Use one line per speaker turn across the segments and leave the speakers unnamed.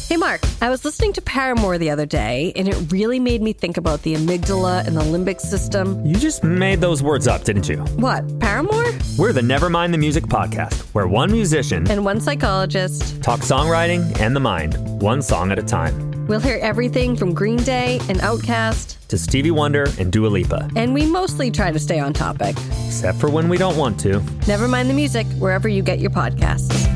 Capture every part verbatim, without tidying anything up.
Hey, Mark, I was listening to Paramore the other day, and it really made me think about the amygdala and the limbic system.
You just made those words up, didn't you?
What, Paramore?
We're the Nevermind the Music podcast, where one musician
and one psychologist
talk songwriting and the mind, one song at a time.
We'll hear everything from Green Day and Outkast
to Stevie Wonder and Dua Lipa.
And we mostly try to stay on topic.
Except for when we don't want to.
Nevermind the Music, wherever you get your podcasts.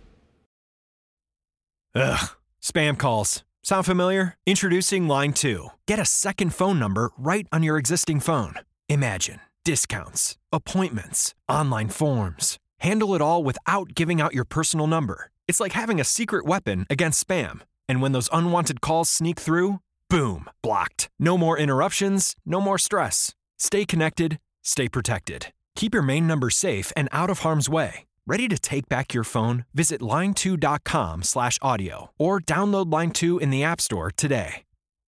Ugh. Spam calls. Sound familiar? Introducing Line two. Get a second phone number right on your existing phone. Imagine discounts, appointments, online forms. Handle it all without giving out your personal number. It's like having a secret weapon against spam. And when those unwanted calls sneak through, boom, blocked. No more interruptions, no more stress. Stay connected, stay protected. Keep your main number safe and out of harm's way. Ready to take back your phone? Visit line two dot com slash audio or download Line two in the App Store today.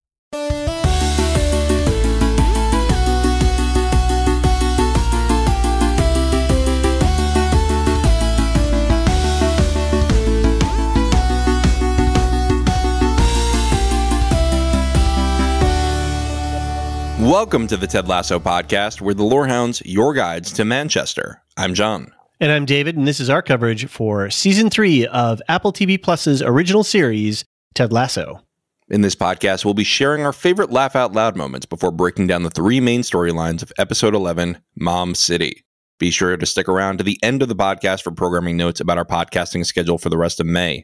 Welcome to the Ted Lasso podcast, where the Lorehounds, your guides to Manchester. I'm John.
And I'm David, and this is our coverage for Season three of Apple T V Plus's original series, Ted Lasso.
In this podcast, we'll be sharing our favorite laugh-out-loud moments before breaking down the three main storylines of Episode eleven, Mom City. Be sure to stick around to the end of the podcast for programming notes about our podcasting schedule for the rest of May.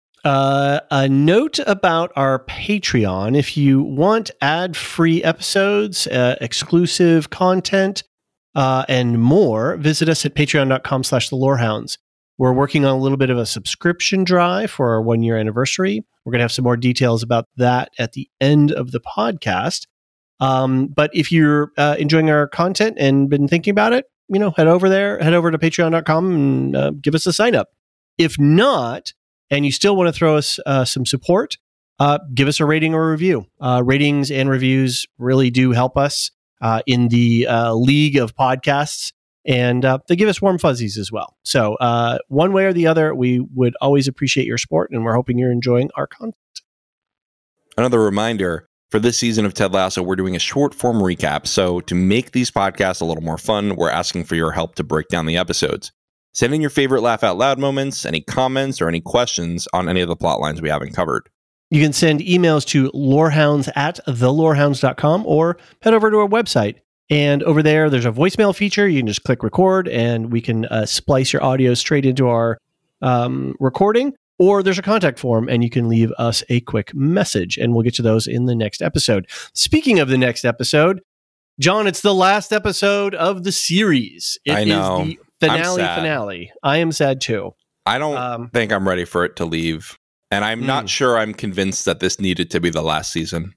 Uh, a note about our Patreon. If you want ad-free episodes, uh, exclusive content, Uh, and more, visit us at patreon.com slash the Lorehounds. We're working on a little bit of a subscription drive for our one-year anniversary. We're going to have some more details about that at the end of the podcast. Um, but if you're uh, enjoying our content and been thinking about it, you know, head over there, head over to patreon dot com and uh, give us a sign up. If not, and you still want to throw us uh, some support, uh, give us a rating or review. Uh, ratings and reviews really do help us Uh, in the uh, league of podcasts, and uh, they give us warm fuzzies as well. So uh, one way or the other, we would always appreciate your support, and we're hoping you're enjoying our content.
Another reminder, for this season of Ted Lasso, we're doing a short form recap. So to make these podcasts a little more fun, we're asking for your help to break down the episodes. Send in your favorite laugh out loud moments, any comments, or any questions on any of the plot lines we haven't covered.
You can send emails to lorehounds at the lorehounds dot com or head over to our website. And over there, there's a voicemail feature. You can just click record and we can uh, splice your audio straight into our um, recording. Or there's a contact form and you can leave us a quick message and we'll get to those in the next episode. Speaking of the next episode, John, it's the last episode of the series. It
I know.
is the finale finale. I am sad too.
I don't um, think I'm ready for it to leave. And I'm mm. not sure I'm convinced that this needed to be the last season.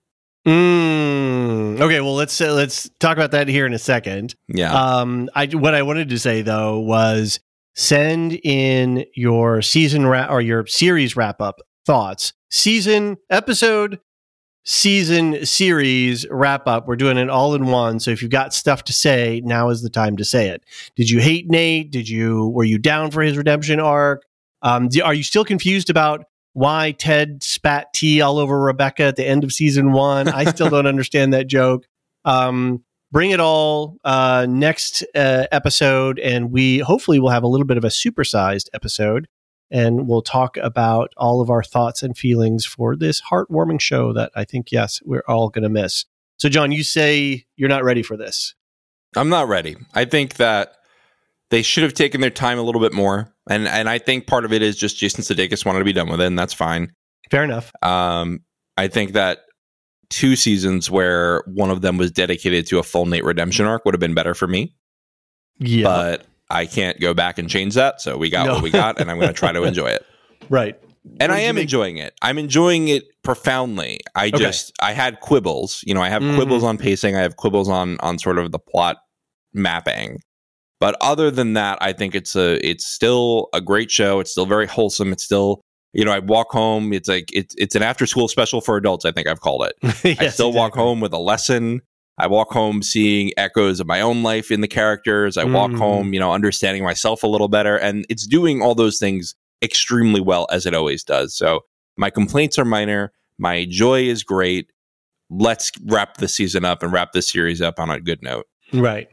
Mm. Okay, well let's uh, let's talk about that here in a second.
Yeah.
Um. I what I wanted to say though was send in your season wrap or your series wrap up thoughts. Season episode, season series wrap up. We're doing it all in one. So if you've got stuff to say, now is the time to say it. Did you hate Nate? Did you were you down for his redemption arc? Um. Do, are you still confused about why Ted spat tea all over Rebecca at the end of season one? I still don't understand that joke. Um, bring it all uh, next uh, episode, and we hopefully will have a little bit of a supersized episode, and we'll talk about all of our thoughts and feelings for this heartwarming show that I think, yes, we're all going to miss. So, John, you say you're not ready for this.
I'm not ready. I think that they should have taken their time a little bit more. And and I think part of it is just Jason Sudeikis wanted to be done with it, and that's fine.
Fair enough.
Um, I think that two seasons where one of them was dedicated to a full Nate redemption arc would have been better for me.
Yeah.
But I can't go back and change that. So we got no. what we got, and I'm going to try to enjoy it.
Right.
And I am make- enjoying it. I'm enjoying it profoundly. I okay. just, I had quibbles. You know, I have mm-hmm. quibbles on pacing. I have quibbles on on sort of the plot mapping. But other than that, I think it's a it's still a great show. It's still very wholesome. It's still, you know, I walk home. It's like it's it's an after school special for adults, I think I've called it. yes, I still exactly. walk home with a lesson. I walk home seeing echoes of my own life in the characters. I walk mm. home, you know, understanding myself a little better. And it's doing all those things extremely well, as it always does. So My complaints are minor. My joy is great. Let's wrap the season up and wrap this series up on a good note.
Right.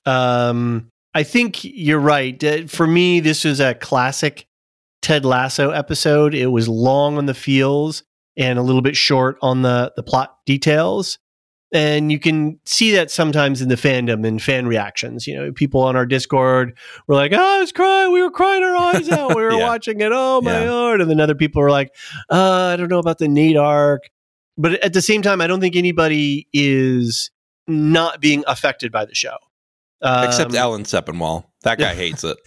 Um, I think you're right. Uh, For me, this was a classic Ted Lasso episode. It was long on the feels and a little bit short on the, the plot details. And you can see that sometimes in the fandom and fan reactions. You know, people on our Discord were like, oh, I was crying. We were crying our eyes out. We were
Yeah.
watching it. Oh, my
Yeah.
God. And then other people were like, uh, I don't know about the Nate arc. But at the same time, I don't think anybody is not being affected by the show. Um,
Except Alan Sepinwall. That guy hates it.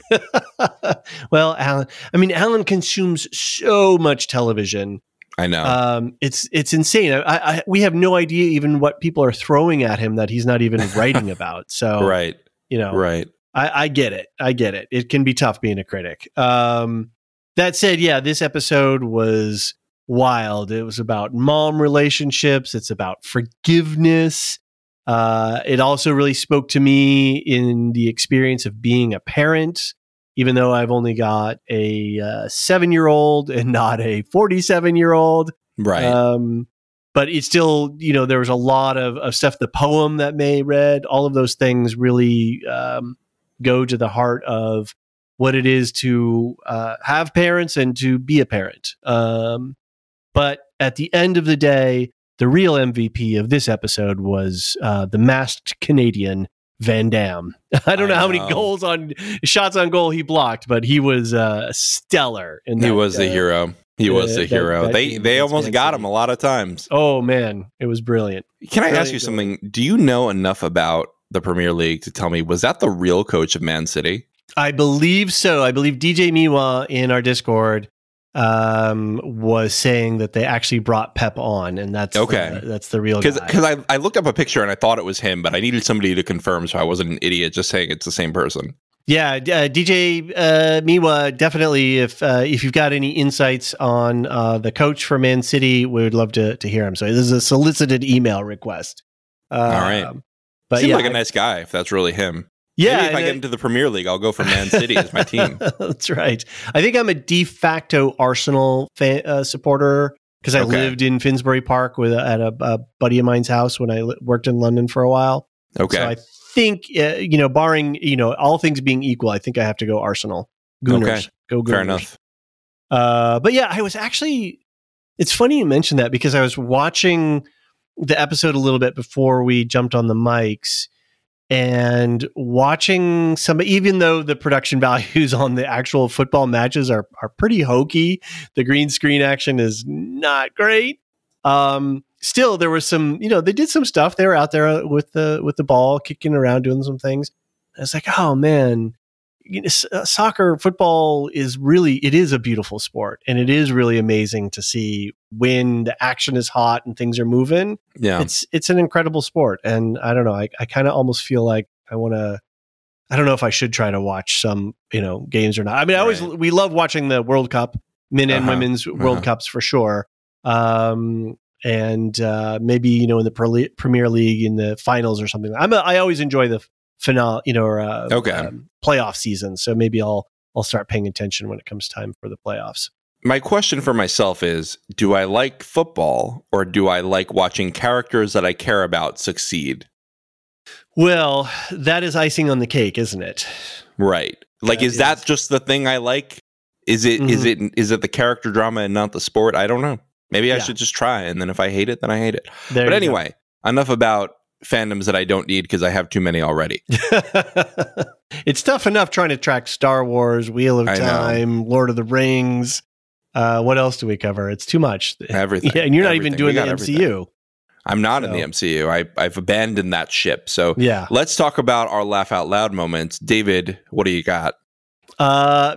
Well, Alan, I mean, Alan consumes so much television.
I know.
Um, it's it's insane. I, I, we have no idea even what people are throwing at him that he's not even writing about. So,
right.
you know,
Right.
I, I get it. I get it. It can be tough being a critic. Um, that said, yeah, this episode was wild. It was about mom relationships. It's about forgiveness. Uh, it also really spoke to me in the experience of being a parent, even though I've only got a uh, seven-year-old and not a forty-seven-year-old.
Right.
Um, but it's still, you know, there was a lot of, of stuff, the poem that May read, all of those things really um, go to the heart of what it is to uh, have parents and to be a parent. Um, but at the end of the day, the real M V P of this episode was uh, the masked Canadian, Van Damme. I don't
I
know how many
know.
goals on shots on goal he blocked, but he was uh, stellar. In
he
that,
was the
uh,
hero. He
uh,
was the
that-
hero.
that
they
game
they
against
almost
Man
got
City.
him a lot of times.
Oh man, it was brilliant.
Can I ask
Brilliant
you something? Do you know enough about the Premier League to tell me, was that the real coach of Man City?
I believe so. I believe D J Miwa in our Discord um, was saying that they actually brought Pep on, and that's
Okay.
the, that's the real guy.
Because I, I looked up a picture and I thought it was him, but I needed somebody to confirm so I wasn't an idiot just saying it's the same person.
Yeah, uh, D J uh, Miwa, definitely. If uh, if you've got any insights on uh, the coach for Man City, we would love to to hear him. So this is a solicited email request. Uh,
All right.
but
Seems
yeah,
like a nice guy if that's really him.
yeah.
Maybe if I
and
get
it-
into the Premier League, I'll go for Man City as my team.
That's right. I think I'm a de facto Arsenal fan, uh, supporter because I
Okay.
lived in Finsbury Park with at a, a buddy of mine's house when I li- worked in London for a while.
Okay.
So I think, uh, you know, barring, you know, all things being equal, I think I have to go Arsenal. Gooners.
Okay.
Go Gooners.
Fair enough.
Uh, but yeah, I was actually, it's funny you mentioned that because I was watching the episode a little bit before we jumped on the mics and watching some, even though the production values on the actual football matches are, are pretty hokey, the green screen action is not great. Um, still there was some, you know, they did some stuff. They were out there with the, with the ball kicking around, doing some things. I was like, oh man, you know, s- uh, soccer, football is really, it is a beautiful sport. And it is really amazing to see when the action is hot and things are moving.
Yeah.
It's, it's an incredible sport. And I don't know, I, I kind of almost feel like I want to, I don't know if I should try to watch some, you know, games or not. I mean, I always,
Right.
we love watching the World Cup, men and
Uh-huh.
women's World
Uh-huh.
Cups for sure. Um, and uh, maybe, you know, in the Pre- Premier League in the finals or something. I'm a, I always enjoy the finale, you know, or uh,
Okay.
um, playoff season. So maybe I'll I'll start paying attention when it comes time for the playoffs.
My question for myself is, do I like football or do I like watching characters that I care about succeed?
Well, that is icing on the cake, isn't it?
Right. Like,
That
is that
is-
just the thing I like? Is it is it is it the character drama and not the sport? I don't know. Maybe I
Yeah.
should just try, and then if I hate it, then I hate it.
There
But
you
anyway, enough about fandoms that I don't need because I have too many already.
go. It's tough enough trying to track Star Wars, Wheel of
I know.
Time, Lord of the Rings. Uh, what else do we cover? It's too much.
Everything.
Yeah, and you're not even
Everything.
doing
We
the
got
M C
everything.
U.
I'm not in the
So-
M C U. I, I've abandoned that ship. So
Yeah.
let's talk about our laugh out loud moments. David, what do you got?
Uh,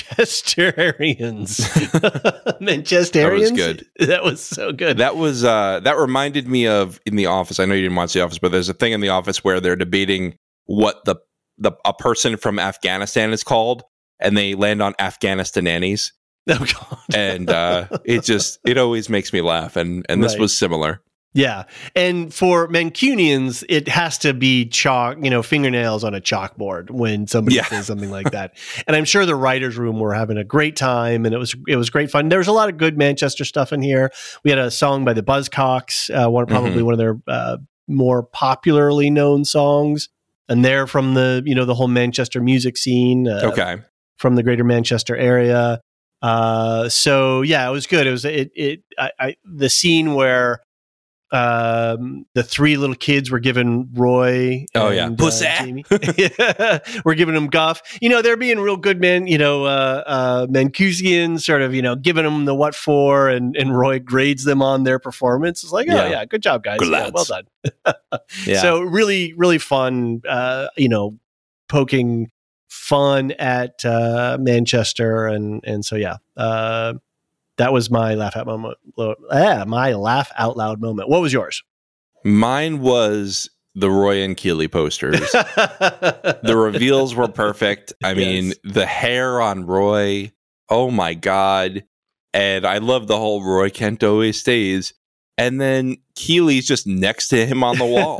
Manchesterians. Manchesterians.
good.
That was so good.
That was uh, that reminded me of in The Office. I know you didn't watch The Office, but there's a thing in The Office where they're debating what the the a person from Afghanistan is called, and they land on Afghanistanannies,
oh God.
and uh, it just it always makes me laugh. And and this
Right.
was similar.
Yeah. And for Mancunians, it has to be chalk, you know, fingernails on a chalkboard when somebody
Yeah.
says something like that. And I'm sure the writers' room were having a great time, and it was it was great fun. There was a lot of good Manchester stuff in here. We had a song by the Buzzcocks, uh, one probably
Mhm.
one of their uh, more popularly known songs, and they're from the you know the whole Manchester music scene. Uh,
Okay.
from the greater Manchester area. Uh, so yeah, it was good. It was it it I, I the scene where um, the three little kids were giving Roy.
Oh, yeah.
and,
Pussy.
Uh, Jamie. We're giving them guff. You know, they're being real good men. You know, uh, uh, Mancusians sort of you know giving them the what for, and and Roy grades them on their performance. It's like, oh
Yeah.
yeah, good job, guys.
Good
Yeah,
lads.
well done.
Yeah.
So really, really fun. Uh, you know, poking fun at uh, Manchester, and and so yeah, uh, that was my laugh out moment. Ah, my laugh out loud moment. What was yours?
Mine was the Roy and Keeley posters. The reveals were perfect. I mean,
Yes.
the hair on Roy. Oh my God. And I love the whole Roy Kent always stays. And then Keeley's just next to him on the wall.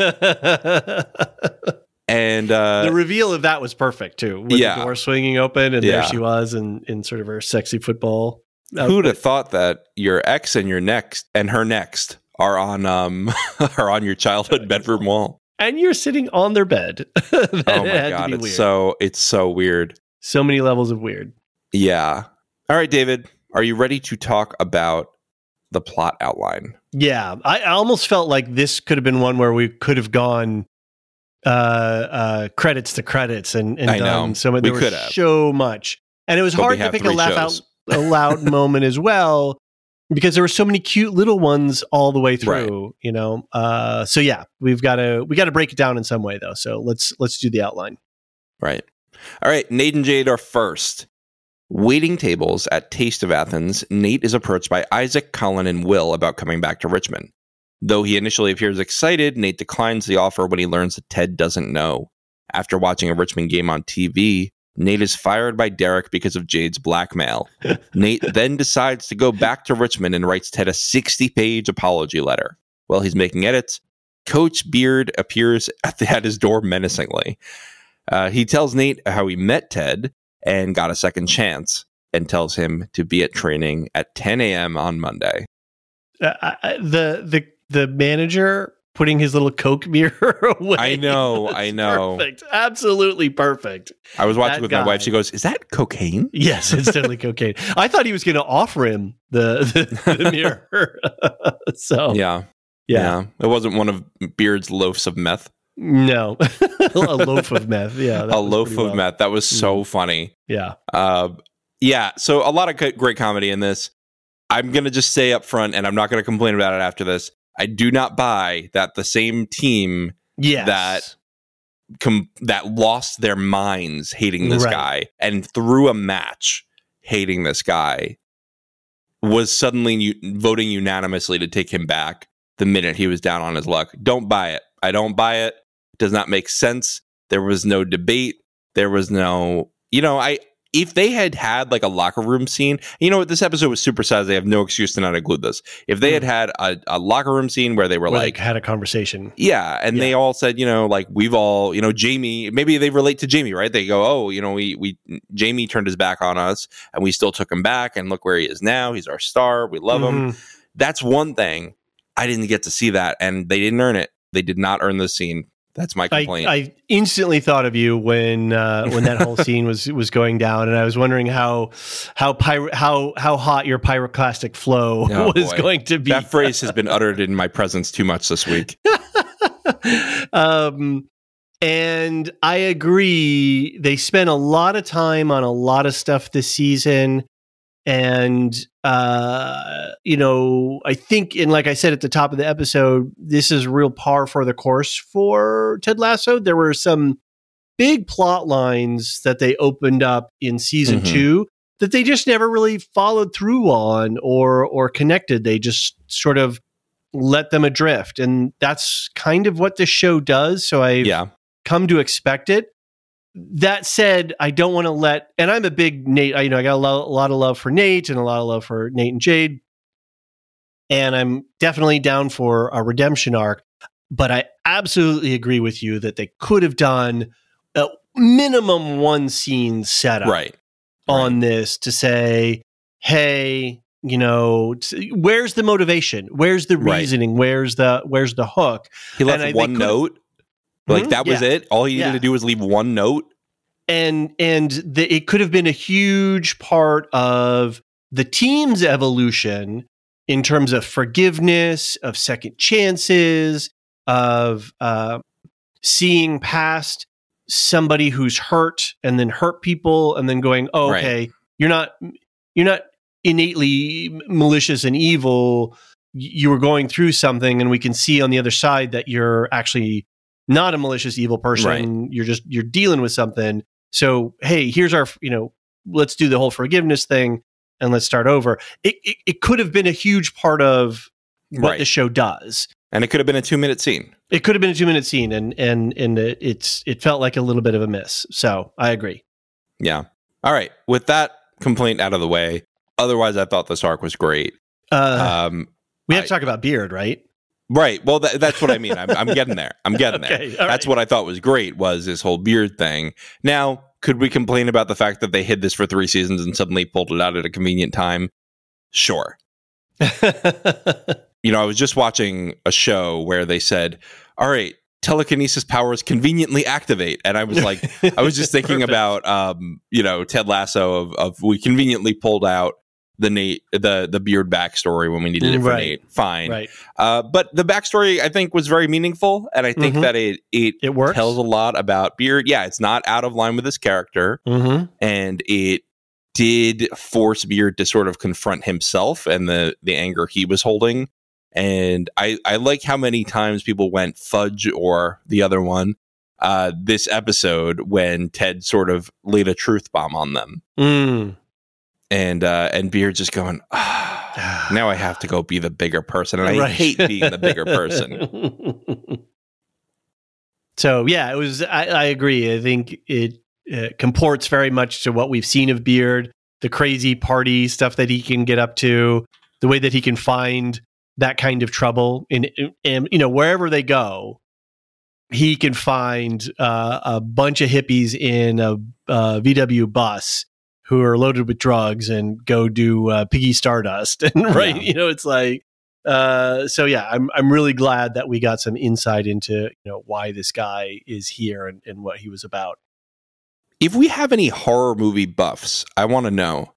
And uh,
the reveal of that was perfect too. With
Yeah.
the door swinging open, and
Yeah.
there she was, in in sort of her sexy football.
who'd have thought that your ex and your next and her next are on um are on your childhood bedroom wall?
And you're sitting on their bed. That
Oh my
had to
God.
be
It's
weird.
so it's so weird.
So many levels of weird.
Yeah. All right, David, are you ready to talk about the plot outline?
Yeah, I, I almost felt like this could have been one where we could have gone uh, uh, credits to credits and, and
I
done
know.
so much.
We
There was
could have.
so much, and it was
But we
hard to
have
pick a
three
laugh
shows.
out loud moment as well because there were so many cute little ones all the way through. You know, uh, so yeah, we've got to we got to break it down in some way though. So let's let's do the outline.
Right. All right, Nate and Jade are first. Waiting tables at Taste of Athens, Nate is approached by Isaac, Colin, and Will about coming back to Richmond. Though he initially appears excited, Nate declines the offer when he learns that Ted doesn't know. After watching a Richmond game on T V, Nate is fired by Derek because of Jade's blackmail. Nate then decides to go back to Richmond and writes Ted a sixty-page apology letter. While he's making edits, Coach Beard appears at, the, at his door menacingly. Uh, he tells Nate how he met Ted and got a second chance, and tells him to be at training at ten a.m. on Monday.
Uh, I, the the the manager putting his little Coke mirror away.
I know,
was
I know.
Perfect. Absolutely perfect.
I was watching
That
with
guy.
my wife. She goes, "Is that cocaine?"
Yes, it's definitely cocaine. I thought he was going to offer him the the, the mirror. so
Yeah,
yeah,
It wasn't one of Beard's loafs of meth.
no, a loaf of meth. Yeah, that
A
was
loaf
pretty
of
well.
meth. That was so funny.
Yeah,
Uh, yeah. So a lot of co- great comedy in this. I'm gonna just say up front, and I'm not gonna complain about it after this. I do not buy that the same team
yes,
that com- that lost their minds hating this
Right.
guy and through a match hating this guy was suddenly u- voting unanimously to take him back the minute he was down on his luck. Don't buy it. I don't buy it. It does not make sense. There was no debate. There was no, you know, I, if they had had like a locker room scene, you know what, this episode was supersized. They have no excuse to not include this. If they had had a, a locker room scene where they were
Where
like,
they had a conversation.
yeah, and they
Yeah.
all said, you know, like we've all, you know, Jamie, maybe they relate to Jamie, right? They go, oh, you know, we we Jamie turned his back on us and we still took him back and look where he is now. He's our star. We love him.
Mhm.
That's one thing. I didn't get to see that and they didn't earn it. They did not earn this scene. That's my
I,
complaint.
I instantly thought of you when uh, when that whole scene was was going down, and I was wondering how how pyro, how how hot your pyroclastic flow
Oh,
was
boy.
going to be.
That phrase has been uttered in my presence too much this week.
um, and I agree. They spent a lot of time on a lot of stuff this season. And, uh, you know, I think, and like I said at the top of the episode, this is real par for the course for Ted Lasso. There were some big plot lines that they opened up in season
Mhm.
two that they just never really followed through on or or connected. They just sort of let them adrift. And that's kind of what this show does. So I've
Yeah.
come to expect it. That said, I don't want to let, and I'm a big Nate, I, you know, I got a, lo- a lot of love for Nate and a lot of love for Nate and Jade. and I'm definitely down for a redemption arc. But I absolutely agree with you that they could have done a minimum one scene setup
right.
on
right.
this to say, hey, you know, where's the motivation? Where's the reasoning? Right. Where's the where's the hook?
He left I, one note. Like mm-hmm, that was yeah. it. All he needed yeah. to do was leave one note.
And and the, it could have been a huge part of the team's evolution in terms of forgiveness, of second chances, of uh, seeing past somebody who's hurt and then hurt people, and then going, "Oh, okay, right. you're not you're not innately malicious and evil. You were going through something, and we can see on the other side that you're actually not a malicious evil person. Right. You're just you're dealing with something. So, hey, here's our, you know, let's do the whole forgiveness thing and let's start over." It it, it could have been a huge part of what right. the show does.
And it could have been a two minute scene.
It could have been a two minute scene, and and and it's it felt like a little bit of a miss. So I agree.
Yeah. All right. With that complaint out of the way, otherwise, I thought this arc was great.
Uh, um, we have I, to talk about Beard, right?
Right. Well, that, that's what I mean. I'm, I'm getting there. I'm getting okay, there. That's right. What I thought was great was this whole Beard thing. Now, could we complain about the fact that they hid this for three seasons and suddenly pulled it out at a convenient time? Sure. You know, I was just watching a show where they said, all right, telekinesis powers conveniently activate. And I was like, I was just thinking about, um, you know, Ted Lasso of, of we conveniently pulled out the Nate, the the Beard backstory when we needed it for
right.
Nate. Fine.
Right.
Uh, but the backstory, I think, was very meaningful. And I think mm-hmm. that it, it,
it works.
tells a lot about Beard. Yeah, it's not out of line with his character.
Mm-hmm.
And it did force Beard to sort of confront himself and the, the anger he was holding. And I, I like how many times people went Fudge or the other one uh, this episode when Ted sort of laid a truth bomb on them.
Mm.
And uh, and Beard just going, oh, now I have to go be the bigger person. And I right. hate being the bigger person.
So, yeah, it was. I, I agree. I think it, it comports very much to what we've seen of Beard, the crazy party stuff that he can get up to, the way that he can find that kind of trouble in, in you know, wherever they go, he can find uh, a bunch of hippies in a, a V W bus who are loaded with drugs and go do uh, Piggy Stardust. And right, yeah. you know, it's like, uh, so yeah, I'm I'm really glad that we got some insight into, you know, why this guy is here and, and what he was about.
If we have any horror movie buffs, I want to know,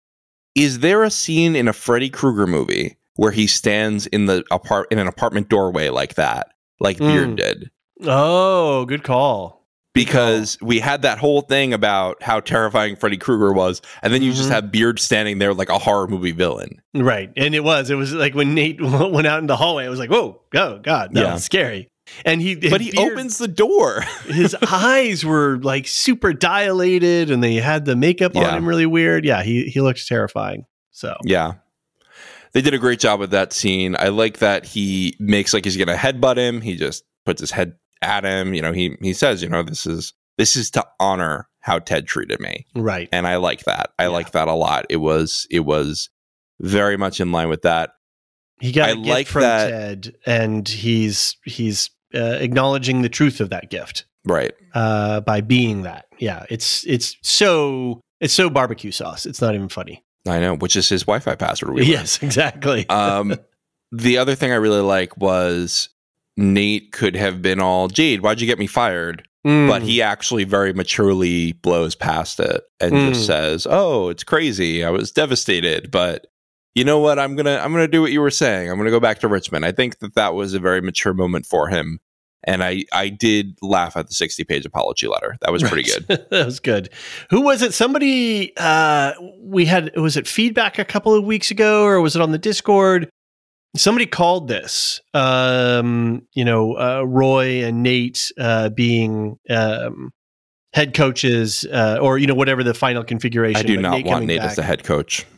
is there a scene in a Freddy Krueger movie where he stands in the apart in an apartment doorway like that, like mm. Beard did?
Oh, good call.
Because we had that whole thing about how terrifying Freddy Krueger was, and then you mm-hmm. just have Beard standing there like a horror movie villain.
Right, and it was. It was like when Nate went out in the hallway, I was like, whoa, oh, God, that yeah. was scary. And he,
But he Beard, opens the door.
His eyes were like super dilated, and they had the makeup yeah. on him really weird. Yeah, he, he looked terrifying. So
yeah. They did a great job with that scene. I like that he makes like he's going to headbutt him. He just puts his head at him. You know, he he says, you know, this is this is to honor how Ted treated me.
Right.
And I like that. I yeah. like that a lot. It was it was very much in line with that.
He got
I
a gift
like
from
that,
Ted, and he's he's uh, acknowledging the truth of that gift.
Right.
Uh, by being that. Yeah. It's it's so it's so barbecue sauce. It's not even funny.
I know, which is his Wi-Fi password. We
yes, exactly.
um, the other thing I really like was Nate could have been all, Jade, why'd you get me fired? Mm. But he actually very maturely blows past it and mm. just says, oh, it's crazy. I was devastated. But you know what? I'm going to I'm gonna do what you were saying. I'm going to go back to Richmond. I think that that was a very mature moment for him. And I, I did laugh at the sixty-page apology letter. That was right. pretty good.
That was good. Who was it? Somebody, uh, we had, was it feedback a couple of weeks ago, or was it on the Discord? Somebody called this, um, you know, uh, Roy and Nate uh, being um, head coaches, uh, or, you know, whatever the final configuration.
I do not
Nate
want Nate
back.
as the head coach.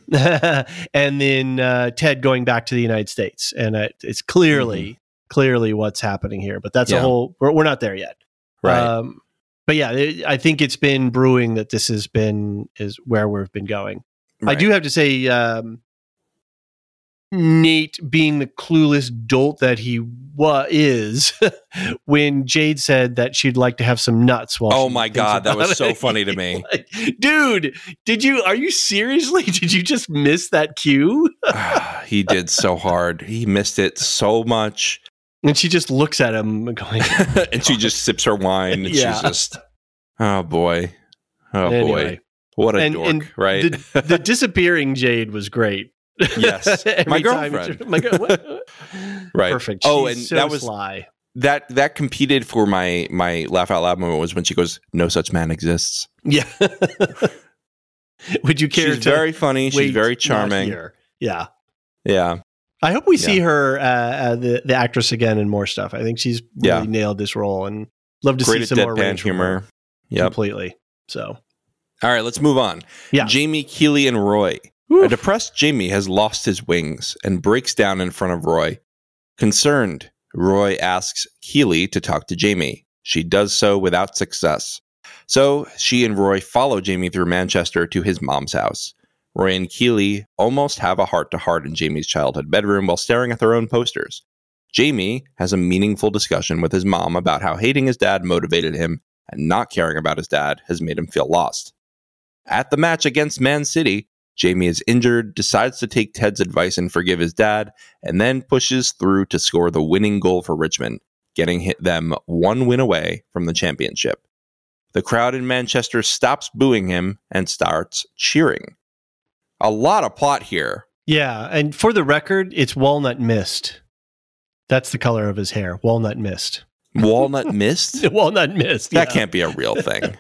And then uh, Ted going back to the United States. And uh, it's clearly... Mm-hmm. clearly what's happening here, but that's yeah. a whole, we're, we're not there yet.
Right.
Um, but yeah, it, I think it's been brewing that this has been, is where we've been going. Right. I do have to say, um, Nate being the clueless dolt that he wa- is when Jade said that she'd like to have some nuts. While
Oh
she
my
thinks
God, that
about
was so
it.
funny to me.
Like, dude, did you, are you seriously, did you just miss that cue?
He did so hard. He missed it so much.
And she just looks at him going,
And she just sips her wine. And
Yeah.
she's just, oh boy. Oh
Anyway.
boy. What a
and,
dork,
and
right?
The, the disappearing Jade was great.
Yes.
Every
My
time
girlfriend.
she- my girl- what?
Right.
Perfect.
Oh,
She's
and
so
that was-
sly.
that that competed for my my laugh out loud moment was when she goes, "No such man exists."
Yeah. Would you care
She's
to
very funny. She's
wait
very
not
charming.
here? Yeah.
Yeah.
I hope we see her, uh, uh, the the actress again in more stuff. I think she's really
Yeah.
nailed this role, and love to
Great
see
at
some more
deadpan
range from her
humor. Yep.
completely. So,
All right, let's move on.
Yeah.
Jamie, Keely, and Roy.
Woof.
A depressed Jamie has lost his wings and breaks down in front of Roy. Concerned, Roy asks Keely to talk to Jamie. She does so without success. So she and Roy follow Jamie through Manchester to his mom's house. Roy and Keely almost have a heart-to-heart in Jamie's childhood bedroom while staring at their own posters. Jamie has a meaningful discussion with his mom about how hating his dad motivated him and not caring about his dad has made him feel lost. At the match against Man City, Jamie is injured, decides to take Ted's advice and forgive his dad, and then pushes through to score the winning goal for Richmond, getting hit them one win away from the championship. The crowd in Manchester stops booing him and starts cheering. A lot of plot here.
yeah. And for the record, it's walnut mist. That's the color of his hair. Walnut mist.
Walnut mist?
Walnut mist.
That
yeah.
can't be a real thing.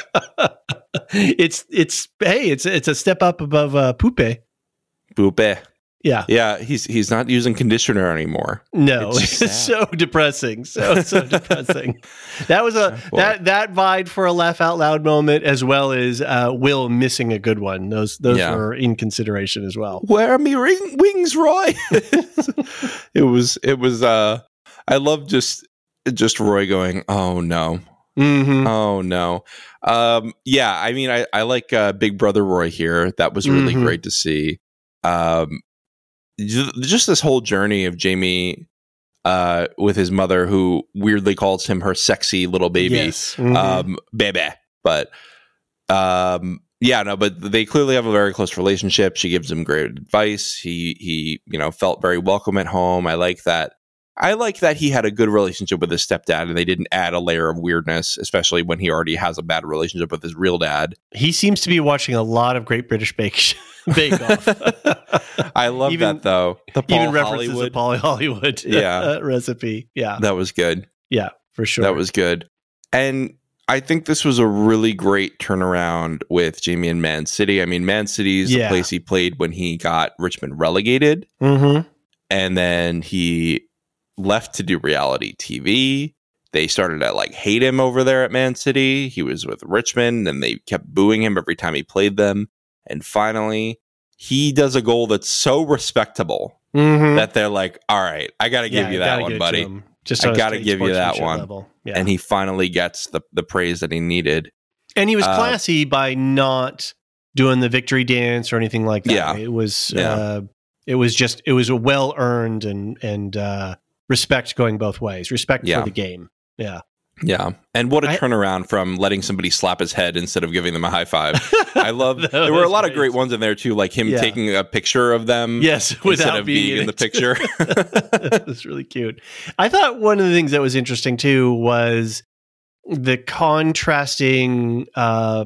it's it's hey, it's it's a step up above uh, Poupe.
Boopeh.
Yeah.
Yeah, he's he's not using conditioner anymore.
No,
It's
it's,
just
so depressing. So so depressing. That was a
Boy.
that that vied for a laugh out loud moment, as well as uh, Will missing a good one. Those those
Yeah.
were in consideration as well.
Where are me ring- wings, Roy? it was it was uh I love just just Roy going, "Oh no.
Mm-hmm.
Oh no." Um yeah, I mean I I like uh, Big Brother Roy here. That was really
Mhm.
great to see. Um ju- just this whole journey of Jamie uh with his mother who weirdly calls him her sexy little baby.
Yes. Mhm.
um baby but um yeah no but they clearly have a very close relationship. She gives him great advice. He he you know felt very welcome at home. I like that. I like that he had a good relationship with his stepdad and they didn't add a layer of weirdness, especially when he already has a bad relationship with his real dad.
He seems to be watching a lot of Great British Bake Bake Off.
I love
Even-
that though. The Paul
Even references
Hollywood,
the Paul Hollywood
Yeah.
uh, recipe. Yeah.
that was good.
Yeah, for sure.
That was good. And I think this was a really great turnaround with Jamie and Man City. I mean, Man City is
Yeah.
the place he played when he got Richmond relegated.
Mm-hmm.
And then he left to do reality T V. They started to like hate him over there at Man City. He was with Richmond and they kept booing him every time he played them. And finally, he does a goal that's so respectable
Mm-hmm.
that they're like, all right, I got to give you that one, buddy.
Just
I
on a
gotta
straight
give you that
sportsmanship
one.
level. Yeah.
And he finally gets the, the praise that he needed.
And he was
Uh,
classy by not doing the victory dance or anything like that.
Yeah.
It was
Yeah.
uh, it was just it was a well earned and and uh, respect going both ways. Respect
Yeah.
for the game. Yeah.
Yeah. And what a
I-
turnaround from letting somebody slap his head instead of giving them a high five. I love
That
there were a
was
lot of
great.
great ones in there too, like him
Yeah.
taking a picture of them
Yes,
instead
without
of
being,
being in the
it.
picture.
That's really cute. I thought one of the things that was interesting too was the contrasting uh,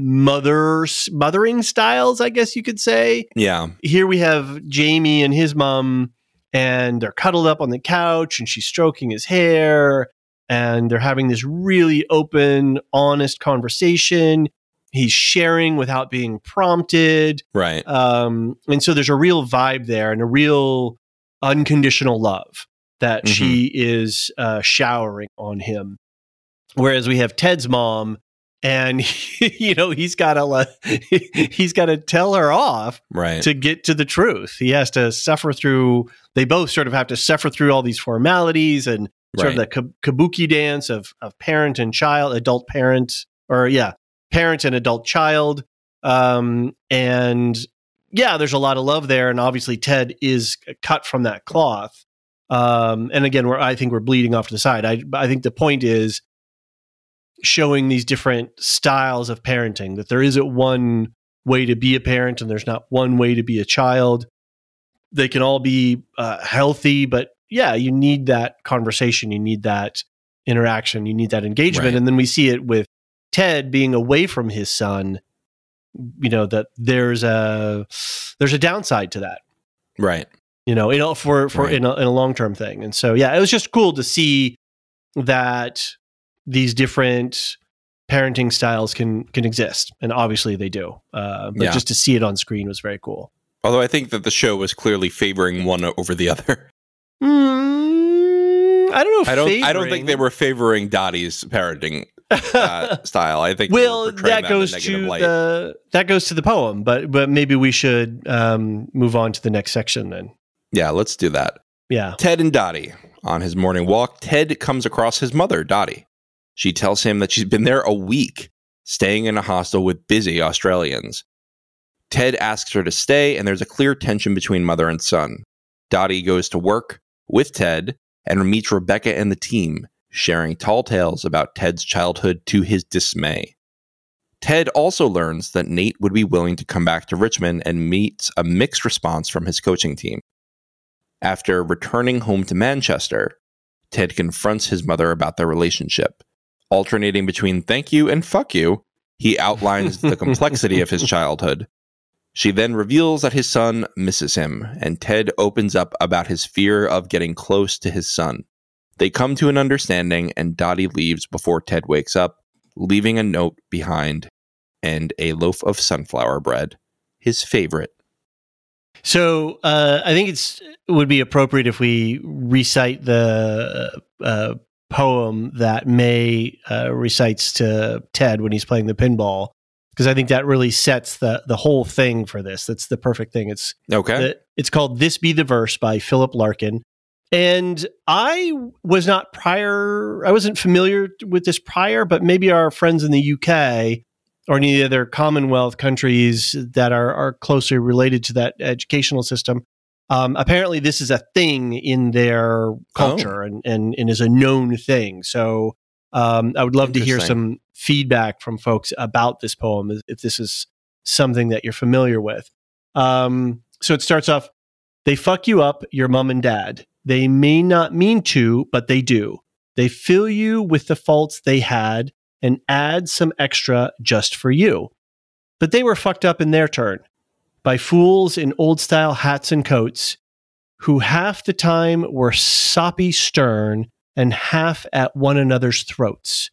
mothers mothering styles, I guess you could say.
Yeah.
Here we have Jamie and his mom, and they're cuddled up on the couch, and she's stroking his hair, and they're having this really open, honest conversation. He's sharing without being prompted.
Right.
Um, and so there's a real vibe there and a real unconditional love that
Mhm.
she is uh, showering on him. Whereas we have Ted's mom, and you know he's got to let he's got to tell her off
Right.
to get to the truth. He has to suffer through. They both sort of have to suffer through all these formalities and sort
Right.
of the ka- kabuki dance of of parent and child, adult parent, or yeah, parent and adult child. Um, and yeah, there's a lot of love there, and obviously Ted is cut from that cloth. Um, and again, we're, I think we're bleeding off to the side. I, I think the point is showing these different styles of parenting, that there isn't one way to be a parent and there's not one way to be a child. They can all be uh, healthy, but yeah, you need that conversation. You need that interaction. You need that engagement.
Right.
And then we see it with Ted being away from his son, you know, that there's a, there's a downside to that.
Right.
You know, you know, for, for
Right.
in a, in a long-term thing. And so, yeah, it was just cool to see that these different parenting styles can, can exist. And obviously they do. Uh, but
Yeah.
just to see it on screen was very cool.
Although I think that the show was clearly favoring one over the other.
Mm, I don't know if
I don't.
favoring.
I don't think they were favoring Dottie's parenting uh, style. I think they
well,
were portraying
that goes
in a negative
to
light.
the that goes to the poem, but but maybe we should um, move on to the next section then.
Yeah, let's do that.
Yeah.
Ted and Dottie. On his morning walk, Ted comes across his mother, Dottie. She tells him that she's been there a week, staying in a hostel with busy Australians. Ted asks her to stay, and there's a clear tension between mother and son. Dottie goes to work with Ted and meets Rebecca and the team, sharing tall tales about Ted's childhood to his dismay. Ted also learns that Nate would be willing to come back to Richmond and meets a mixed response from his coaching team. After returning home to Manchester, Ted confronts his mother about their relationship. Alternating between thank you and fuck you, he outlines the complexity of his childhood. She then reveals that his son misses him, and Ted opens up about his fear of getting close to his son. They come to an understanding, and Dottie leaves before Ted wakes up, leaving a note behind and a loaf of sunflower bread, his favorite.
So uh, I think it's it would be appropriate if we recite the uh, poem that May uh, recites to Ted when he's playing the pinball, because I think that really sets the the whole thing for this. That's the perfect thing. It's
Okay.
the, it's called "This Be the Verse" by Philip Larkin, and I was not prior. I wasn't familiar with this prior, but maybe our friends in the U K or any of the other Commonwealth countries that are, are closely related to that educational system. Um, apparently, this is a thing in their culture
Oh.
and, and, and is a known thing. So um, I would love to hear
Interesting.
some feedback from folks about this poem, if this is something that you're familiar with. Um, so it starts off, they fuck you up, your mom and dad. They may not mean to, but they do. They fill you with the faults they had and add some extra just for you. But they were fucked up in their turn by fools in old-style hats and coats who half the time were soppy stern and half at one another's throats.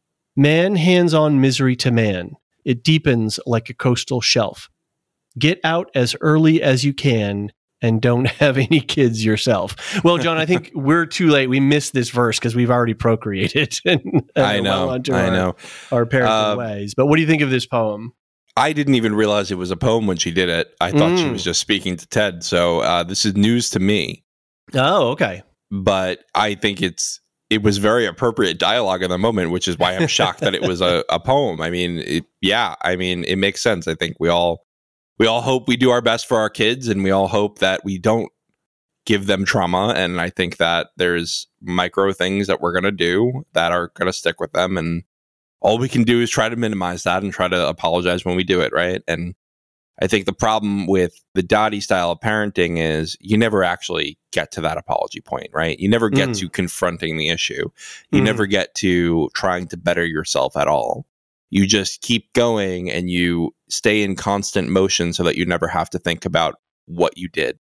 Man hands on misery to man. It deepens like a coastal shelf. Get out as early as you can and don't have any kids yourself. Well, John, I think we're too late. We missed this verse because we've already procreated. and, and
I know.
well onto
I
our,
know.
our parenting
Uh,
ways. But what do you think of this poem?
I didn't even realize it was a poem when she did it. I thought she
Mm.
was just speaking to Ted. So uh, this is news to me.
Oh, okay.
But I think it's it was very appropriate dialogue in the moment, which is why I'm shocked that it was a, a poem. I mean, it, yeah, I mean, it makes sense. I think we all we all hope we do our best for our kids, and we all hope that we don't give them trauma. And I think that there's micro things that we're going to do that are going to stick with them. And all we can do is try to minimize that and try to apologize when we do it, right? And I think the problem with the Dottie style of parenting is you never actually get to that apology point, right? You never get
Mm.
to confronting the issue. You
Mm.
never get to trying to better yourself at all. You just keep going and you stay in constant motion so that you never have to think about what you did.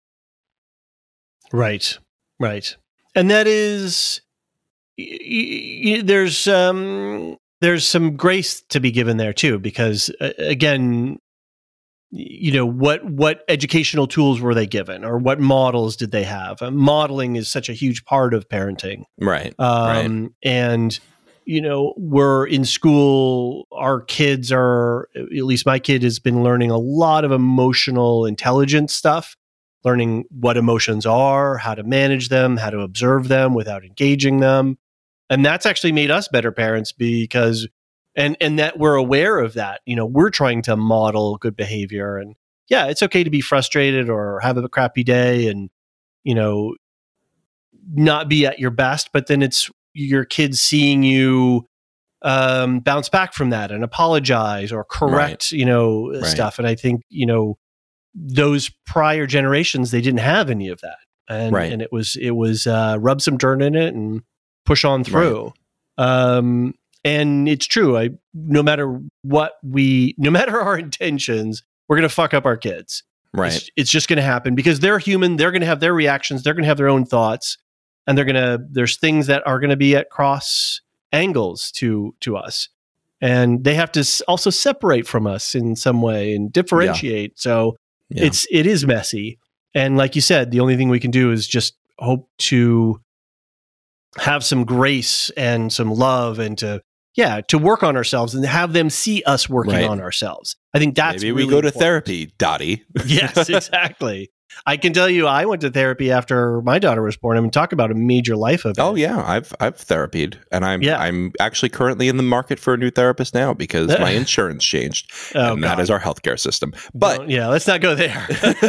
Right, right. And that is, y- y- y- there's um, there's some grace to be given there too, because uh, again, you know, what what educational tools were they given, or what models did they have? Uh, modeling is such a huge part of parenting,
Right.
um,
right.
and you know, we're in school. Our kids are, at least my kid has been learning a lot of emotional intelligence stuff. Learning what emotions are, how to manage them, how to observe them without engaging them. And that's actually made us better parents because, and, and that we're aware of that. You know, we're trying to model good behavior and yeah, it's okay to be frustrated or have a crappy day and, you know, not be at your best, but then it's your kids seeing you um, bounce back from that and apologize or correct, right. you know, right. stuff. And I think, you know, those prior generations, they didn't have any of that. And, right. and it was, it was uh, rub some dirt in it and push on through. Right. Um, and it's true. I, no matter what we, no matter our intentions, we're going to fuck up our kids.
Right.
It's, it's just going to happen because they're human. They're going to have their reactions. They're going to have their own thoughts. And they're going to, there's things that are going to be at cross angles to, to us. And they have to s- also separate from us in some way and differentiate. Yeah. So yeah. it's, it is messy. And like you said, the only thing we can do is just hope to have some grace and some love and to, yeah, to work on ourselves and have them see us working right. on ourselves. I think that's
maybe
really
we go
important.
to therapy, Dottie.
Yes, exactly. I can tell you, I went to therapy after my daughter was born. I mean, talk about a major life event.
Oh yeah, I've I've therapied, and I'm yeah. I'm actually currently in the market for a new therapist now because my insurance changed, oh, and God. that is our healthcare system. But
Don't, yeah, let's not go there.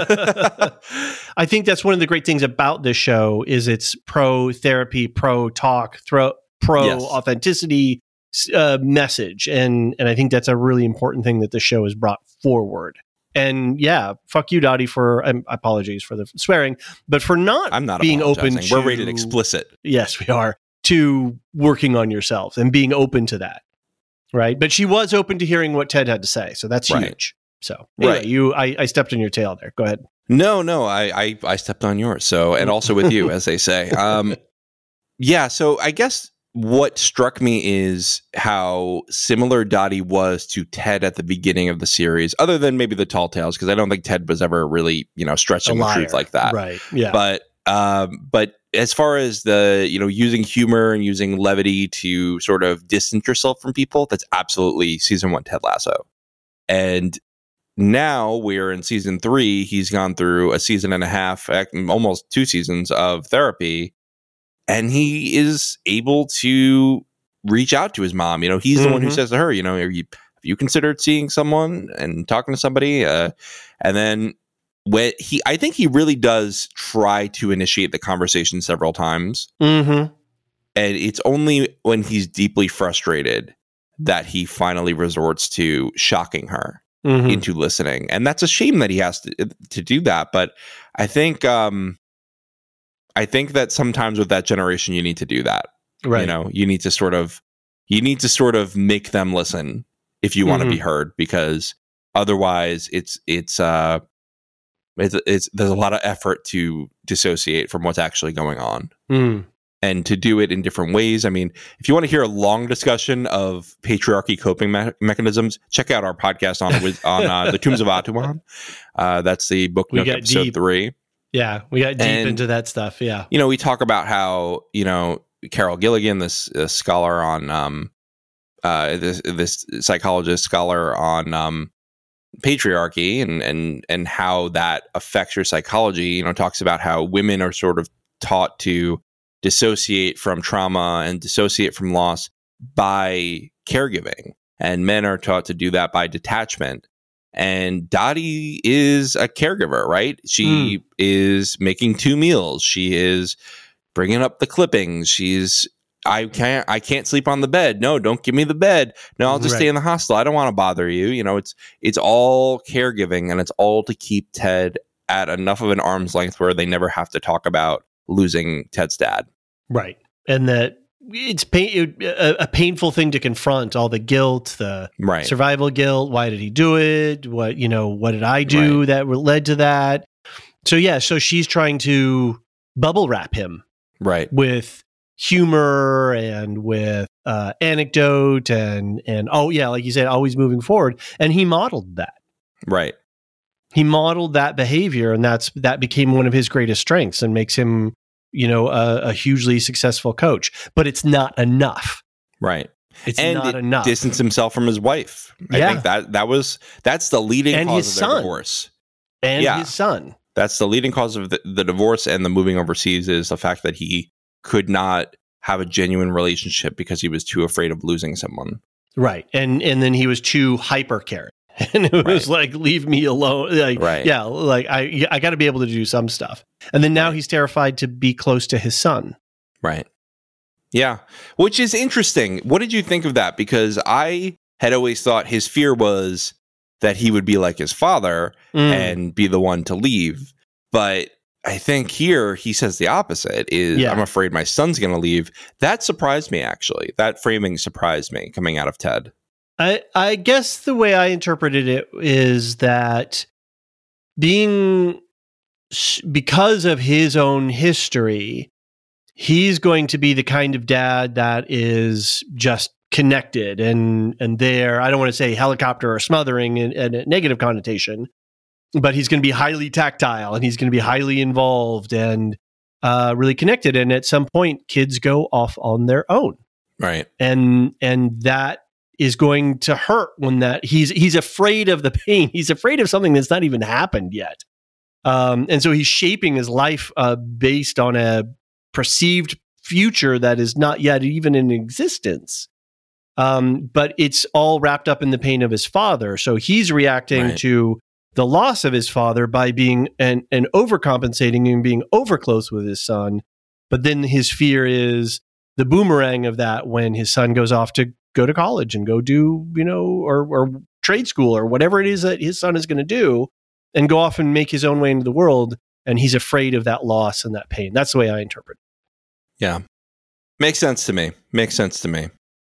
I think that's one of the great things about this show is it's pro therapy, pro talk, thro- pro yes. authenticity uh, message, and and I think that's a really important thing that the show has brought forward. And yeah, fuck you, Dottie, for um, apologies for the swearing, but for not,
I'm not
being open to,
we're rated explicit.
Yes, we are, to working on yourselves and being open to that. Right. But she was open to hearing what Ted had to say. So that's
right.
huge. So anyway,
right.
you, I, I stepped on your tail there. Go ahead.
No, no, I, I, I stepped on yours. So, and also with you, as they say. Um, yeah. So I guess what struck me is how similar Dottie was to Ted at the beginning of the series, other than maybe the tall tales, because I don't think Ted was ever really, you know, stretching the truth like that.
Right. Yeah.
But, um, but as far as the, you know, using humor and using levity to sort of distance yourself from people, that's absolutely season one Ted Lasso. And now we're in season three. He's gone through a season and a half, almost two seasons of therapy. And he is able to reach out to his mom. You know, he's the mm-hmm. one who says to her, you know, are you, have you considered seeing someone and talking to somebody? Uh, and then when he, I think he really does try to initiate the conversation several times.
Mm-hmm.
And it's only when he's deeply frustrated that he finally resorts to shocking her mm-hmm. into listening. And that's a shame that he has to, to do that. But I think, um, I think that sometimes with that generation, you need to do that. Right. You know, you need to sort of, you need to sort of make them listen if you want to mm-hmm. be heard, because otherwise it's, it's, uh, it's, it's, there's a lot of effort to dissociate from what's actually going on
mm.
and to do it in different ways. I mean, if you want to hear a long discussion of patriarchy coping me- mechanisms, check out our podcast on, on uh, the Tombs of Atuan. Uh, that's the Book Nook episode
deep.
three.
Yeah, we got deep
and,
into that stuff. Yeah,
you know, we talk about how, you know, Carol Gilligan, this uh, scholar on um, uh, this this psychologist scholar on um, patriarchy and and and how that affects your psychology. You know, talks about how women are sort of taught to dissociate from trauma and dissociate from loss by caregiving, and men are taught to do that by detachment. And Dottie is a caregiver, right? She mm. is making two meals. She is bringing up the clippings. She's, I can't, I can't sleep on the bed. No, don't give me the bed. No, I'll just right. stay in the hostel. I don't want to bother you. You know, it's, it's all caregiving, and it's all to keep Ted at enough of an arm's length where they never have to talk about losing Ted's dad.
Right. And that it's pain, a, a painful thing to confront, all the guilt, the
right.
survival guilt. Why did he do it? What, you know, what did I do right. that led to that? So yeah, so she's trying to bubble wrap him
right
with humor and with uh, anecdote and, and, oh yeah, like you said, always moving forward. And he modeled that.
Right.
He modeled that behavior, and that's, that became one of his greatest strengths and makes him, you know, a, a hugely successful coach, but it's not enough.
Right.
It's
and
not
it
enough.
Distance himself from his wife. I
yeah.
think that that was, that's the leading
and
cause
his
of their
son.
divorce.
And
yeah.
his son.
That's the leading cause of the, the divorce and the moving overseas is the fact that he could not have a genuine relationship because he was too afraid of losing someone.
Right. And, and then he was too hyper caring. And it was
Right.
like, leave me alone. Like,
Right.
yeah, like I, I got to be able to do some stuff. And then now
Right.
he's terrified to be close to his son.
Right. Yeah. Which is interesting. What did you think of that? Because I had always thought his fear was that he would be like his father
Mm.
and be the one to leave. But I think here he says the opposite is
Yeah.
I'm afraid my son's going to leave. That surprised me, actually. That framing surprised me coming out of Ted.
I, I guess the way I interpreted it is that being, because of his own history, he's going to be the kind of dad that is just connected and and there. I don't want to say helicopter or smothering in, in a negative connotation, but he's going to be highly tactile and he's going to be highly involved and uh, really connected. And at some point, kids go off on their own,
Right.
and and that is going to hurt when that he's he's afraid of the pain. He's afraid of something that's not even happened yet, um, and so he's shaping his life uh, based on a perceived future that is not yet even in existence. Um, but it's all wrapped up in the pain of his father. So he's reacting
Right.
to the loss of his father by being and and overcompensating and being over close with his son. But then his fear is the boomerang of that when his son goes off to go to college and go do, you know, or or trade school or whatever it is that his son is going to do, and go off and make his own way into the world. And he's afraid of that loss and that pain. That's the way I interpret it.
Yeah. Makes sense to me. Makes sense to me.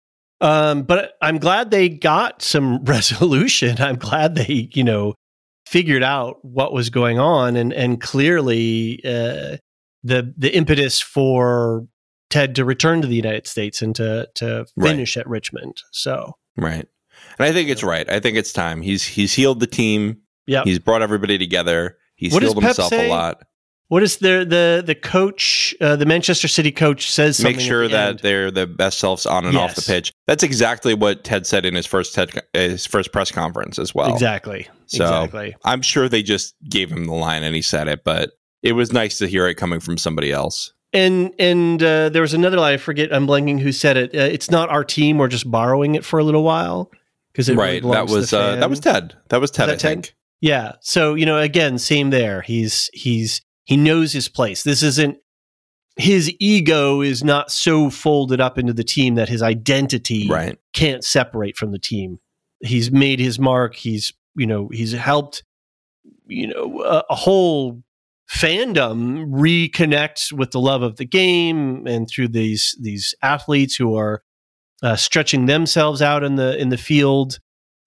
Um, but I'm glad they got some resolution. I'm glad they, you know, figured out what was going on, and and clearly uh, the the impetus for Ted to return to the United States and to to finish at Richmond. So
Right. And I think it's right. I think it's time. He's he's healed the team.
yeah.
He's brought everybody together. He's
What does
healed
Pep
himself
say?
a lot.
What is the the the coach, uh, the Manchester City coach says something
Make sure
at the
that
end.
they're the best selves on and off the
Yes.
pitch. That's exactly what Ted said in his first Ted, his first press conference as well.
Exactly.
So
exactly.
I'm sure they just gave him the line and he said it, but it was nice to hear it coming from somebody else.
And and uh, there was another line, I forget, I'm blanking who said it. Uh, it's not our team. We're just borrowing it for a little while because
Right. That was uh, that was Ted. That was Ted.
that
I
Ted?
think.
Yeah. So you know, again, same there. He's he's he knows his place. This isn't his ego is not so folded up into the team that his identity
Right.
can't separate from the team. He's made his mark. He's you know he's helped you know a, a whole fandom reconnect with the love of the game, and through these these athletes who are uh, stretching themselves out in the in the field.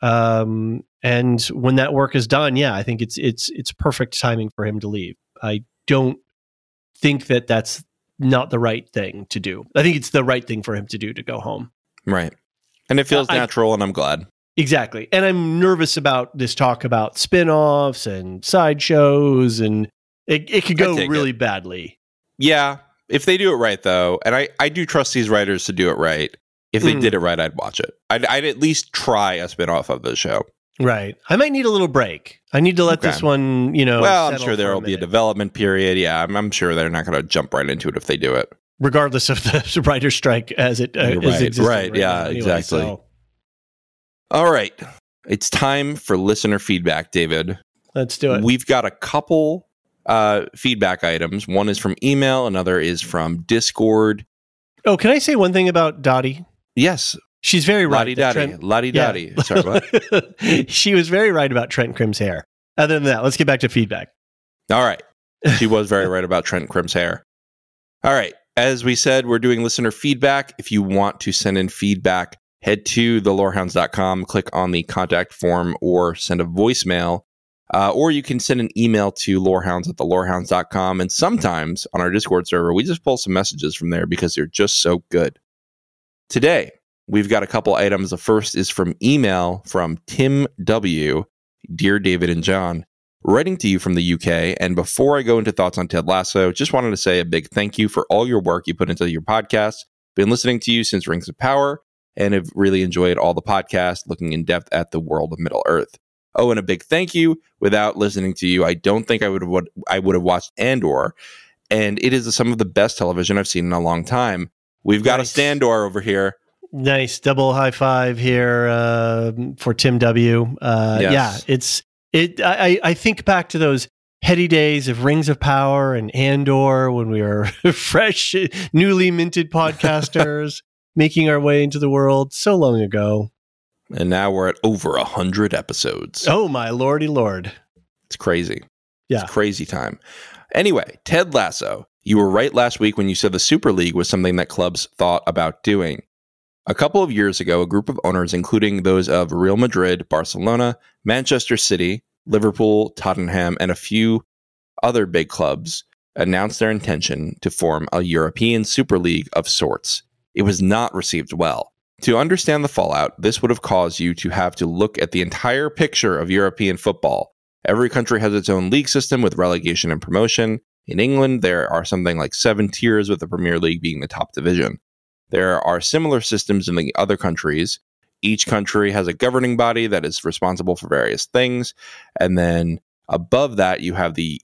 Um, and when that work is done, yeah, I think it's it's it's perfect timing for him to leave. I don't think that that's not the right thing to do. I think it's the right thing for him to do to go home.
Right. And it feels
I-
natural, and I'm glad.
Exactly. And I'm nervous about this talk about spin-offs and sideshows, and it, it could
I
go
take
really
it.
badly.
Yeah. If they do it right, though, and I, I do trust these writers to do it right. If they
Mm.
did it right, I'd watch it. I'd, I'd at least try a spinoff of the show.
Right. I might need a little break. I need to let
Okay.
this one, you know,
Well, I'm
settle
sure there
for
will be a
minute,
development period. Yeah, I'm, I'm sure they're not going to jump right into it if they do it.
regardless of the writer's strike as it uh,
Right,
is existing
right, yeah,
now anyway,
exactly.
so
All right. It's time for listener feedback, David.
let's do it.
We've got a couple uh, feedback items. One is from email, another is from Discord.
Oh, can I say one thing about Dottie?
Yes.
She's very right.
Lottie
that
Dottie.
Trent-
Lottie
Yeah.
Dottie. Sorry, what?
She was very right about Trent Crimm's hair. Other than that, let's get back to feedback.
All right. She was very right about Trent Crimm's hair. All right. As we said, we're doing listener feedback. If you want to send in feedback, head to the lorehounds dot com, click on the contact form, or send a voicemail. Uh, or you can send an email to lorehounds at the lorehounds dot com. And sometimes on our Discord server, we just pull some messages from there because they're just so good. Today, we've got a couple items. The first is from email from Tim W. Dear David and John, writing to you from the U K. And before I go into thoughts on Ted Lasso, just wanted to say a big thank you for all your work you put into your podcast. Been listening to you since Rings of Power and have really enjoyed all the podcasts, looking in depth at the world of Middle Earth. Oh, and a big thank you. Without listening to you, I don't think I would have I would have watched Andor. And it is some of the best television I've seen in a long time. We've got
Nice.
a Standor over here.
Nice double high five here uh, for Tim W. Uh,
Yes.
Yeah, it's it. I, I think back to those heady days of Rings of Power and Andor when we were fresh, newly minted podcasters making our way into the world so long ago.
And now we're at over a hundred episodes.
Oh my lordy lord!
It's crazy.
Yeah,
It's crazy time. Anyway, Ted Lasso. You were right last week when you said the Super League was something that clubs thought about doing. A couple of years ago, a group of owners, including those of Real Madrid, Barcelona, Manchester City, Liverpool, Tottenham, and a few other big clubs, announced their intention to form a European Super League of sorts. It was not received well. To understand the fallout, this would have caused you to have to look at the entire picture of European football. Every country has its own league system with relegation and promotion. In England, there are something like seven tiers, with the Premier League being the top division. There are similar systems in the other countries. Each country has a governing body that is responsible for various things. And then above that, you have the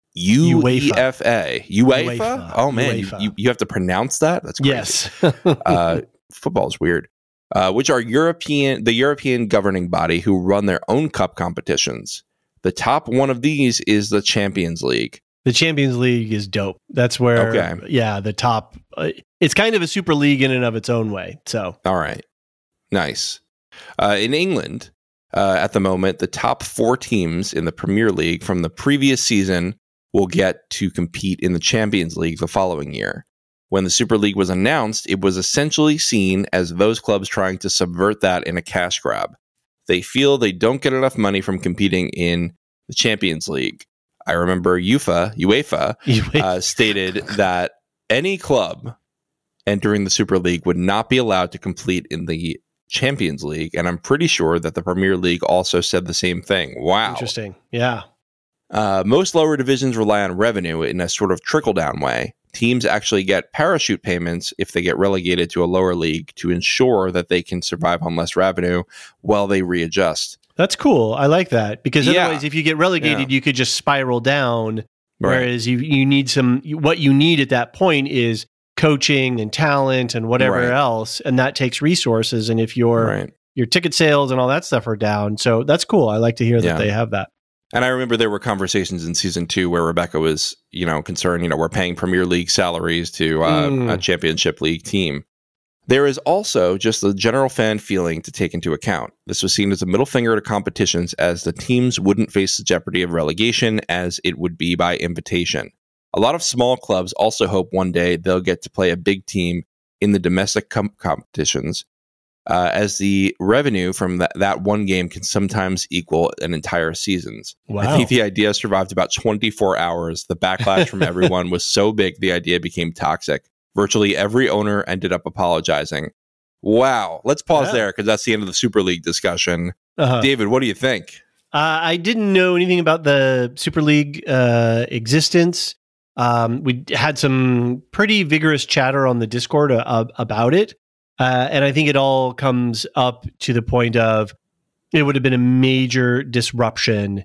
U E F A. UEFA?
UEFA.
Oh, man.
UEFA.
You, you, you have to pronounce that? That's crazy.
yes.
uh, football is weird. Uh, which are European, the European governing body who run their own cup competitions. The top one of these is the Champions League.
The Champions League is dope. That's where,
Okay.
yeah, the top. Uh, it's kind of a super league in and of its own way. So,
All right. Nice. Uh, in England, uh, at the moment, the top four teams in the Premier League from the previous season will get to compete in the Champions League the following year. When the Super League was announced, it was essentially seen as those clubs trying to subvert that in a cash grab. They feel they don't get enough money from competing in the Champions League. I remember UEFA, UEFA uh, stated that any club entering the Super League would not be allowed to compete in the Champions League, and I'm pretty sure that the Premier League also said the same thing. Wow.
interesting. Yeah.
Uh, most lower divisions rely on revenue in a sort of trickle-down way. Teams actually get parachute payments if they get relegated to a lower league to ensure that they can survive on less revenue while they readjust.
That's cool. I like that because
Yeah.
otherwise, if you get relegated,
Yeah.
you could just spiral down.
Right.
Whereas you you need some. What you need at that point is coaching and talent and whatever
Right.
else, and that takes resources. And if your
Right.
your ticket sales and all that stuff are down, so that's cool. I like to hear that
Yeah.
they have that.
And I remember there were conversations in season two where Rebecca was, you know, concerned, you know, we're paying Premier League salaries to uh,
Mm.
a Championship League team. There is also just the general fan feeling to take into account. This was seen as a middle finger to competitions, as the teams wouldn't face the jeopardy of relegation as it would be by invitation. A lot of small clubs also hope one day they'll get to play a big team in the domestic com- competitions, uh, as the revenue from that, that one game can sometimes equal an entire season's.
Wow.
I think the idea survived about twenty-four hours. The backlash from everyone was so big, the idea became toxic. Virtually every owner ended up apologizing. Wow. Let's pause
Yeah.
there because that's the end of the Super League discussion.
Uh-huh.
David, what do you think?
Uh, I didn't know anything about the Super League uh, existence. Um, we had some pretty vigorous chatter on the Discord uh, about it. Uh, and I think it all comes up to the point of it would have been a major disruption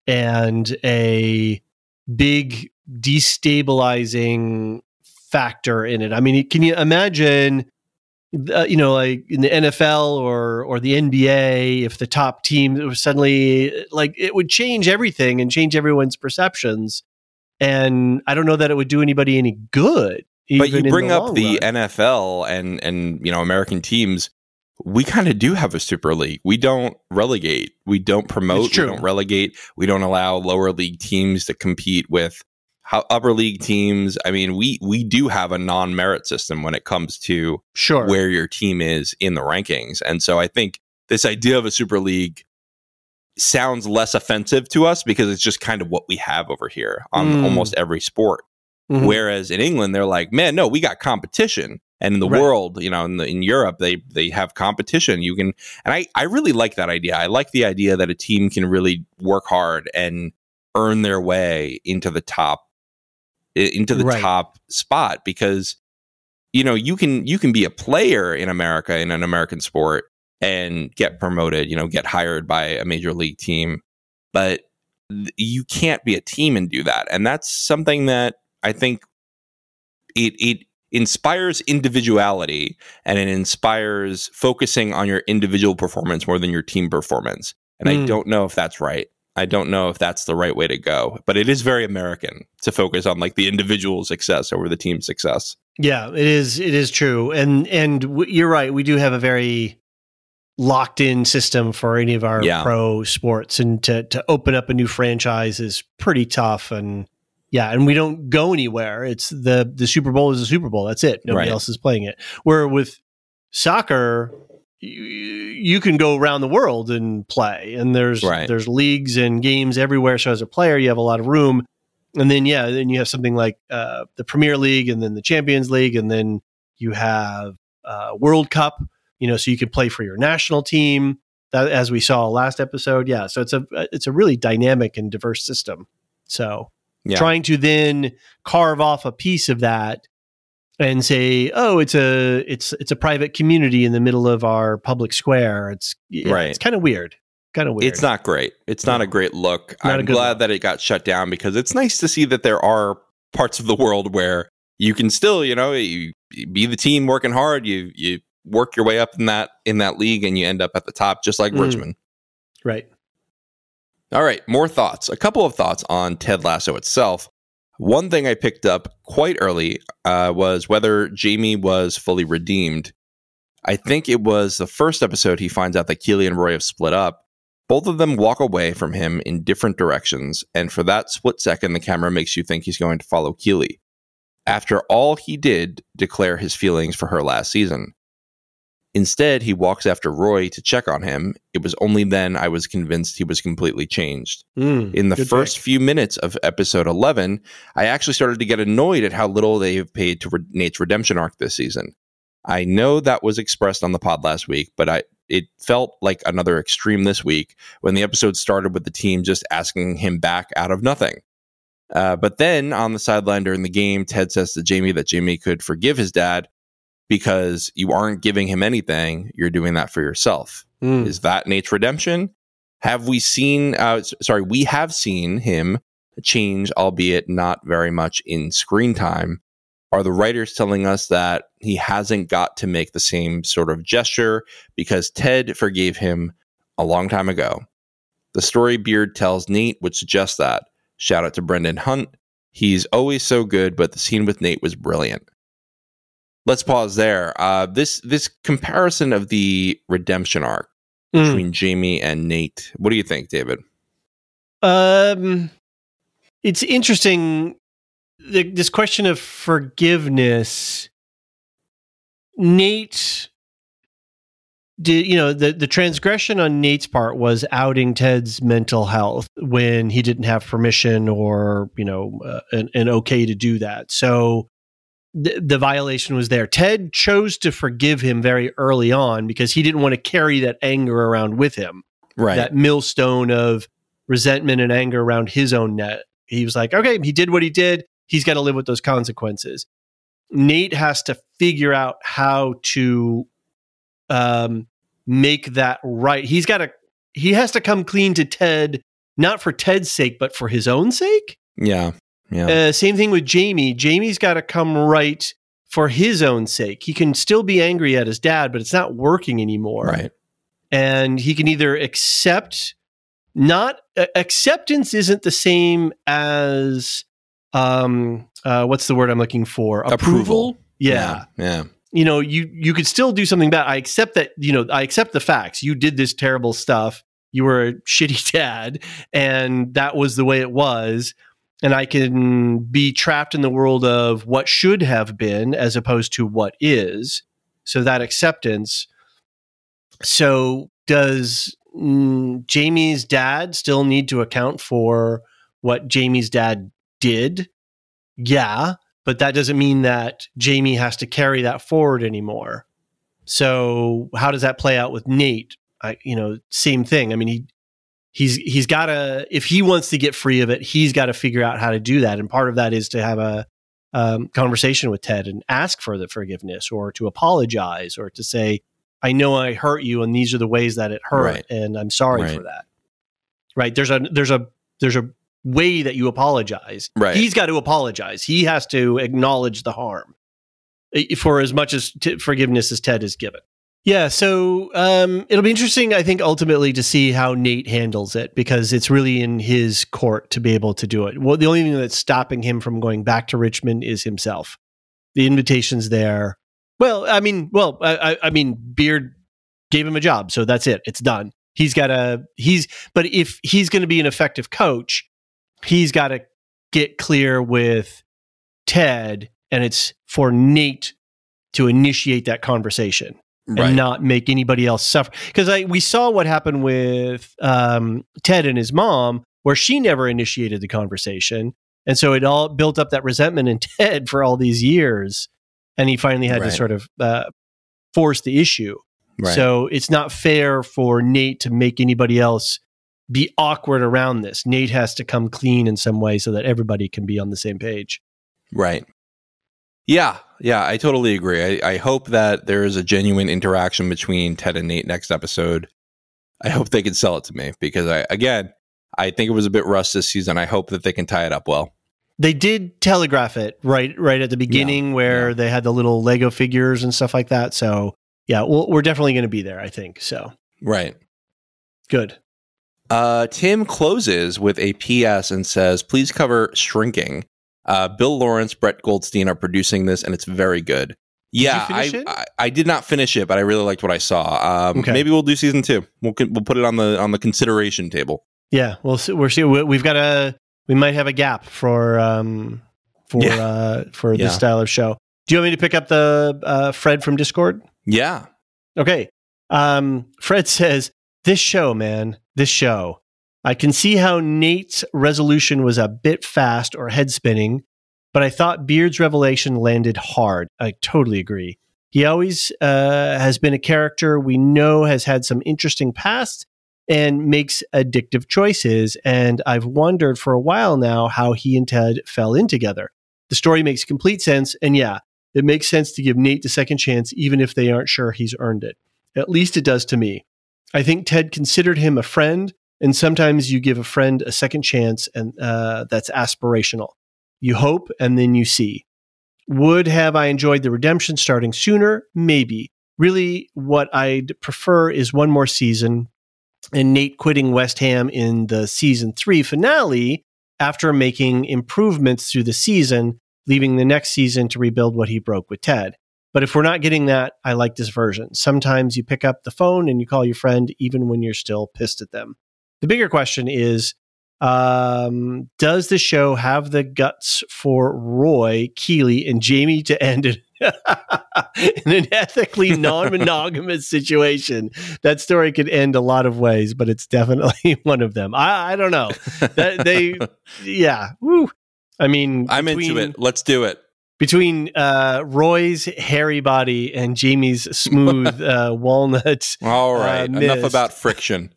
and a big destabilizing factor in it. I mean, can you imagine, uh, you know, like in the N F L or or the N B A, if the top team was suddenly like, it would change everything and change everyone's perceptions. And I don't know that it would do anybody any good.
But you
even in
bring
the
up
long
the
run.
N F L and and you know American teams. We kind of do have a Super League. We don't relegate. We don't promote.
It's true.
We don't relegate. We don't allow lower league teams to compete with how upper league teams. I mean, we we do have a non-merit system when it comes to
Sure.
where your team is in the rankings. And so I think this idea of a Super League sounds less offensive to us because it's just kind of what we have over here on
Mm.
almost every sport.
Mhm.
Whereas in England, they're like, man, no, we got competition. And in the
Right.
world, you know, in, the, in Europe, they they have competition. You can, and I, I really like that idea. I like the idea that a team can really work hard and earn their way into the top, i- into the
Right.
top spot because, you know, you can you can be a player in America in an American sport and get promoted, you know, get hired by a major league team, but th- you can't be a team and do that. And that's something that I think it it inspires individuality and it inspires focusing on your individual performance more than your team performance. And mm. I don't know if that's right. I don't know if that's the right way to go, but it is very American to focus on like the individual success over the team success.
Yeah, it is. It is true. And, and w- you're right. We do have a very locked in system for any of our yeah. pro sports, and to, to open up a new franchise is pretty tough. And yeah, and we don't go anywhere. It's the, the Super Bowl is the Super Bowl. That's it. Nobody right. else is playing it. Where with soccer, you, you can go around the world and play, and there's right. there's leagues and games everywhere. So as a player, you have a lot of room. And then yeah, then you have something like uh, the Premier League, and then the Champions League, and then you have uh, World Cup. You know, so you can play for your national team, that, as we saw last episode. Yeah, so it's a it's a really dynamic and diverse system. So yeah. trying to then carve off a piece of that and say, oh, it's a it's it's a private community in the middle of our public square. It's yeah,
right.
It's kind of weird. Kind of weird.
It's not great. It's not no. a great look.
Not
I'm glad look. that it got shut down, because it's nice to see that there are parts of the world where you can still, you know, you, you be the team working hard. You you work your way up in that in that league, and you end up at the top, just like mm. Richmond.
Right.
All right. More thoughts. A couple of thoughts on Ted Lasso itself. One thing I picked up quite early uh, was whether Jamie was fully redeemed. I think it was the first episode he finds out that Keely and Roy have split up. Both of them walk away from him in different directions, and for that split second, the camera makes you think he's going to follow Keely. After all he did declare his feelings for her last season. Instead, he walks after Roy to check on him. It was only then I was convinced he was completely changed.
Mm,
In the first pick. few minutes of episode eleven, I actually started to get annoyed at how little they have paid to re- Nate's redemption arc this season. I know that was expressed on the pod last week, but I it felt like another extreme this week when the episode started with the team just asking him back out of nothing. Uh, but then on the sideline during the game, Ted says to Jamie that Jamie could forgive his dad because you aren't giving him anything. You're doing that for yourself. Mm. Is that Nate's redemption? Have we seen, uh, sorry, we have seen him change, albeit not very much in screen time. Are the writers telling us that he hasn't got to make the same sort of gesture because Ted forgave him a long time ago? The story Beard tells Nate would suggest that. Shout out to Brendan Hunt. He's always so good, but the scene with Nate was brilliant. Let's pause there. Uh, this this comparison of the redemption arc mm. between Jamie and Nate. What do you think, David?
Um, it's interesting. The, this question of forgiveness. Nate did, you know, the, the transgression on Nate's part was outing Ted's mental health when he didn't have permission or, you know, uh, an, an okay to do that. So the, the violation was there. Ted chose to forgive him very early on because he didn't want to carry that anger around with him.
Right.
That millstone of resentment and anger around his own neck. He was like, okay, he did what he did. He's got to live with those consequences. Nate has to figure out how to um, make that right. He's got to, he has to come clean to Ted, not for Ted's sake, but for his own sake.
Yeah. Yeah.
Uh, same thing with Jamie. Jamie's got to come right for his own sake. He can still be angry at his dad, but it's not working anymore.
Right.
And he can either accept, not uh, acceptance isn't the same as, um, uh, what's the word I'm looking for? Approval.
Approval.
Yeah.
yeah. Yeah.
You know, you, you could still do something bad. I accept that, you know, I accept the facts. You did this terrible stuff. You were a shitty dad, and that was the way it was. And I can be trapped in the world of what should have been as opposed to what is. So that acceptance. So does mm, Jamie's dad still need to account for what Jamie's dad did? Yeah, but that doesn't mean that Jamie has to carry that forward anymore. So how does that play out with Nate? I, you know, same thing. I mean, he he's he's got to, if he wants to get free of it, he's got to figure out how to do that. And part of that is to have a um, conversation with Ted and ask for the forgiveness, or to apologize, or to say, I know I hurt you, and these are the ways that it hurt,
right.
and I'm sorry
right.
for that. Right? There's a there's a there's a way that you apologize.
Right.
He's got to apologize. He has to acknowledge the harm. for as much as t- forgiveness as Ted has given. Yeah, so um, it'll be interesting, I think, ultimately to see how Nate handles it, because it's really in his court to be able to do it. Well, the only thing that's stopping him from going back to Richmond is himself. The invitation's there. Well, I mean, well, I, I mean, Beard gave him a job, so that's it. It's done. He's got to, he's, but if he's going to be an effective coach, he's got to get clear with Ted, and it's for Nate to initiate that conversation. Right. And not make anybody else suffer. Because I we saw what happened with um, Ted and his mom, where she never initiated the conversation. And so it all built up that resentment in Ted for all these years. And he finally had right. to sort of uh, force the issue. Right. So it's not fair for Nate to make anybody else be awkward around this. Nate has to come clean in some way so that everybody can be on the same page.
Right. Yeah, yeah, I totally agree. I, I hope that there is a genuine interaction between Ted and Nate next episode. I hope they can sell it to me, because I, again, I think it was a bit rushed this season. I hope that they can tie it up well.
They did telegraph it right, right at the beginning, yeah, where yeah. they had the little Lego figures and stuff like that. So yeah, we'll, we're definitely going to be there, I think. So
right,
good.
Uh, Tim closes with a P S and says, "Please cover Shrinking. Uh, Bill Lawrence, Brett Goldstein are producing this, and it's very good." Yeah, I, I I did not finish it, but I really liked what I saw. Um, okay. Maybe we'll do season two. We'll we'll put it on the on the consideration table.
Yeah, we'll see, we're see, we've got a we might have a gap for um for yeah. uh for yeah. this style of show. Do you want me to pick up the uh, Fred from Discord?
Yeah.
Okay. Um, Fred says, "This show, man, this show. I can see how Nate's resolution was a bit fast or head spinning, but I thought Beard's revelation landed hard." I totally agree. He always uh, has been a character we know has had some interesting past and makes addictive choices. And I've wondered for a while now how he and Ted fell in together. The story makes complete sense. And yeah, it makes sense to give Nate the second chance, even if they aren't sure he's earned it. At least it does to me. I think Ted considered him a friend. And sometimes you give a friend a second chance, and uh, that's aspirational. You hope, and then you see. Would have I enjoyed the redemption starting sooner? Maybe. Really, what I'd prefer is one more season, and Nate quitting West Ham in the season three finale after making improvements through the season, leaving the next season to rebuild what he broke with Ted. But if we're not getting that, I like this version. Sometimes you pick up the phone and you call your friend even when you're still pissed at them. The bigger question is, um, does the show have the guts for Roy, Keeley, and Jamie to end it in an ethically non-monogamous situation? That story could end a lot of ways, but it's definitely one of them. I, I don't know. That, they, yeah. Woo. I mean,
I'm between, into it. Let's do it.
Between uh, Roy's hairy body and Jamie's smooth uh, walnut.
All right.
Uh,
Enough about friction.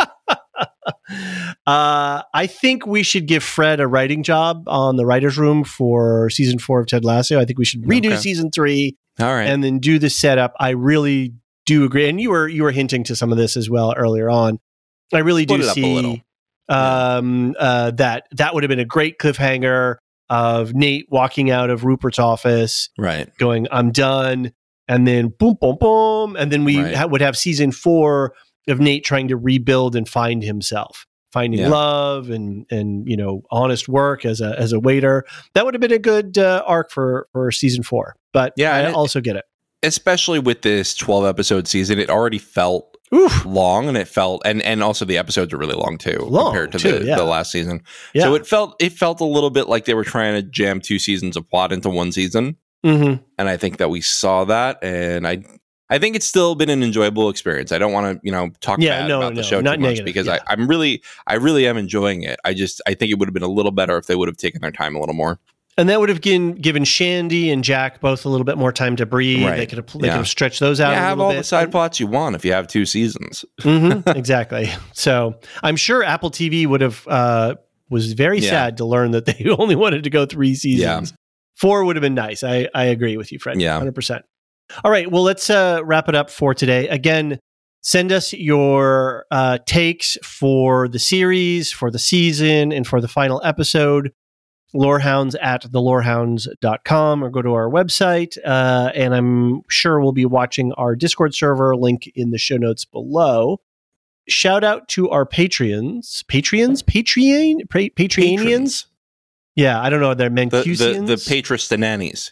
uh, I think we should give Fred a writing job on the writer's room for season four of Ted Lasso. I think we should redo okay. season three.
All right.
And then do the setup. I really do agree. And you were you were hinting to some of this as well earlier on. I really
Split
do see um, uh, that that would have been a great cliffhanger of Nate walking out of Rupert's office,
right?
Going, "I'm done," and then boom, boom, boom, and then we right. ha- would have season four of Nate trying to rebuild and find himself, finding yeah. love and and you know honest work as a as a waiter. That would have been a good uh, arc for for season four. But yeah, I also get it,
especially with this twelve episode season. It already felt Oof. long, and it felt and and also the episodes are really long too
long
compared to
too,
the,
yeah.
the last season.
Yeah.
So it felt it felt a little bit like they were trying to jam two seasons of plot into one season.
Mm-hmm.
And I think that we saw that, and I I think it's still been an enjoyable experience. I don't want to you know talk
yeah,
bad
no,
about
no,
the show too much
negative,
because
yeah.
I, I'm really I really am enjoying it. I just I think it would have been a little better if they would have taken their time a little more.
And that would have given, given Shandy and Jack both a little bit more time to breathe.
Right.
They could have they
yeah.
could have stretched those out.
Yeah,
a
have
little
all
bit.
the side plots you want if you have two seasons.
mm-hmm, exactly. So I'm sure Apple T V would have uh, was very yeah. sad to learn that they only wanted to go three seasons. Yeah. Four would have been nice. I, I agree with you, Fred.
Yeah,
one hundred percent. All right. Well, let's uh, wrap it up for today. Again, send us your uh, takes for the series, for the season, and for the final episode lorehounds at the lorehounds dot com, or go to our website. Uh, and I'm sure we'll be watching our Discord server, link in the show notes below. Shout out to our Patreons. Patreons? Patreon? Pa- Patreonians?
Patrons.
Yeah, I don't know. They're
The,
Mancusians.
the, the Patristanannies.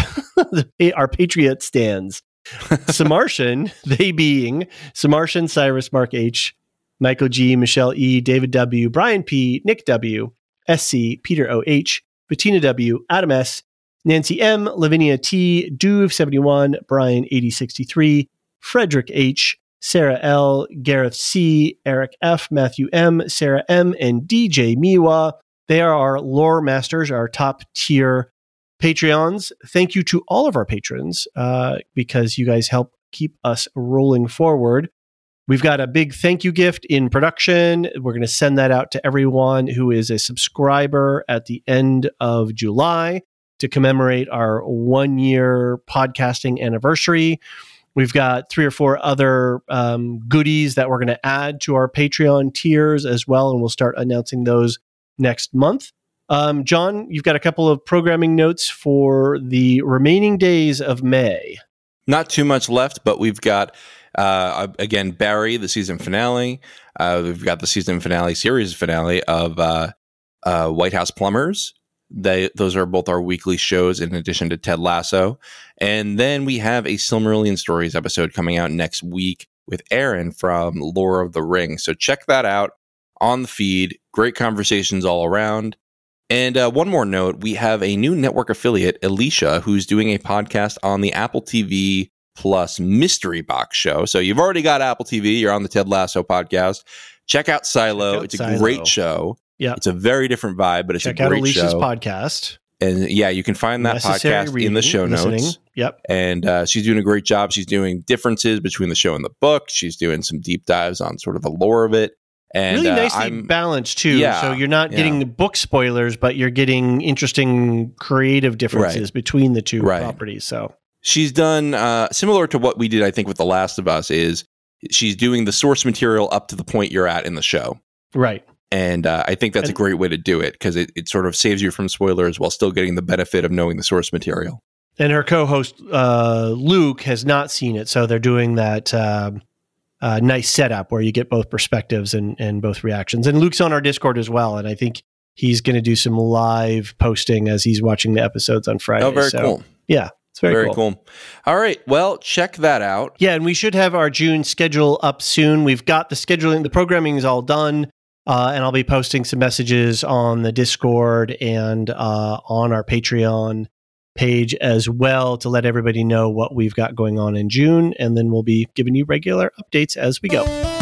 The, the, our Patriot stands. Samartian, they being Samartian, Cyrus, Mark H., Michael G., Michelle E., David W., Brian P., Nick W., S C, Peter O H, Bettina W., Adam S., Nancy M., Lavinia T., Duve seventy-one, Brian eighty sixty-three, Frederick H., Sarah L., Gareth C., Eric F., Matthew M., Sarah M., and D J Miwa. They are our lore masters, our top tier Patreons. Thank you to all of our patrons uh, because you guys help keep us rolling forward. We've got a big thank you gift in production. We're going to send that out to everyone who is a subscriber at the end of July to commemorate our one year podcasting anniversary. We've got three or four other um, goodies that we're going to add to our Patreon tiers as well, and we'll start announcing those next month. Um, John, you've got a couple of programming notes for the remaining days of May.
Not too much left, but we've got, uh, again, Barry, the season finale. Uh, we've got the season finale, series finale of uh, uh, White House Plumbers. They, those are both our weekly shows in addition to Ted Lasso. And then we have a Silmarillion Stories episode coming out next week with Aaron from Lore of the Ring. So check that out on the feed. Great conversations all around. And uh, one more note, we have a new network affiliate, Alicia, who's doing a podcast on the Apple T V Plus Mystery Box show. So you've already got Apple T V. You're on the Ted Lasso podcast. Check out Silo. Check out it's Silo. A great show.
Yeah,
it's a very different vibe, but it's
Check
a great
out Alicia's
show.
podcast.
And yeah, you can find that
Necessary
podcast
reading,
in the show
listening.
notes.
Yep.
And uh, she's doing a great job. She's doing differences between the show and the book. She's doing some deep dives on sort of the lore of it. And
really
uh,
nicely
I'm,
balanced too.
Yeah,
so you're not getting
yeah.
book spoilers, but you're getting interesting creative differences
Right.
between the two
Right.
properties. So
she's done uh, similar to what we did, I think, with The Last of Us, is she's doing the source material up to the point you're at in the show.
right.
And uh, I think that's
And-
a great way to do it because it, it sort of saves you from spoilers while still getting the benefit of knowing the source material.
And her co-host uh, Luke has not seen it, so they're doing that uh, uh, nice setup where you get both perspectives and, and both reactions. And Luke's on our Discord as well, and I think he's going to do some live posting as he's watching the episodes on Friday.
Oh, very
so,
cool.
Yeah, it's very,
Very
cool.
cool. All right. Well, check that out.
Yeah, and we should have our June schedule up soon. We've got the scheduling, the programming is all done, uh, and I'll be posting some messages on the Discord and uh, on our Patreon page as well to let everybody know what we've got going on in June, and then we'll be giving you regular updates as we go.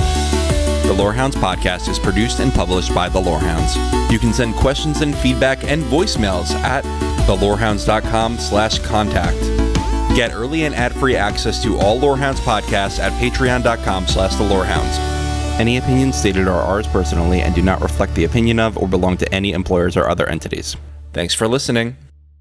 The Lorehounds podcast is produced and published by The Lorehounds. You can send questions and feedback and voicemails at thelorehounds.com slash contact. Get early and ad-free access to all Lorehounds podcasts at patreon.com slash The Lorehounds. Any opinions stated are ours personally and do not reflect the opinion of or belong to any employers or other entities. Thanks for listening.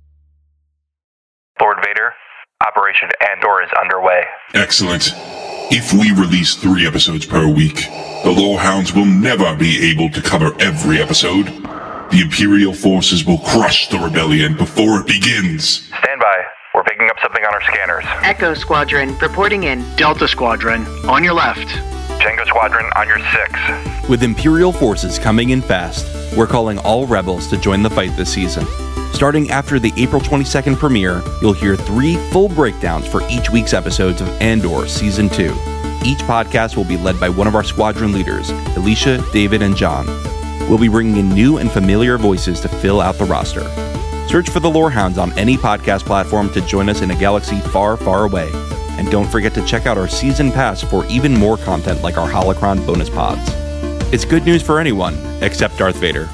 Lord Vader, Operation Andor is underway.
Excellent. If we release three episodes per week, the Lorehounds will never be able to cover every episode. The Imperial forces will crush the rebellion before it begins.
Stand by. We're picking up something on our scanners.
Echo Squadron, reporting in.
Delta Squadron, on your left.
Jango Squadron on your six.
With Imperial forces coming in fast, we're calling all rebels to join the fight this season. Starting after the April twenty-second premiere, you'll hear three full breakdowns for each week's episodes of Andor Season two. Each podcast will be led by one of our squadron leaders, Alicia, David, and John. We'll be bringing in new and familiar voices to fill out the roster. Search for the Lorehounds on any podcast platform to join us in a galaxy far, far away. And don't forget to check out our season pass for even more content like our Holocron bonus pods. It's good news for anyone, except Darth Vader.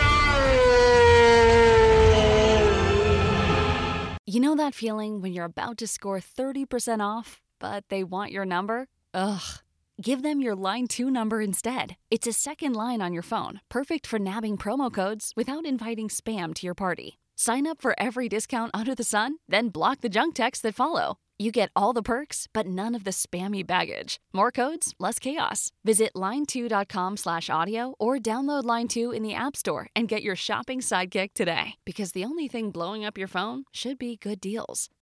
You know that feeling when you're about to score thirty percent off, but they want your number? Ugh. Give them your Line two number instead. It's a second line on your phone, perfect for nabbing promo codes without inviting spam to your party. Sign up for every discount under the sun, then block the junk texts that follow. You get all the perks, but none of the spammy baggage. More codes, less chaos. Visit line two dot com slash audio or download Line two in the App Store and get your shopping sidekick today. Because the only thing blowing up your phone should be good deals.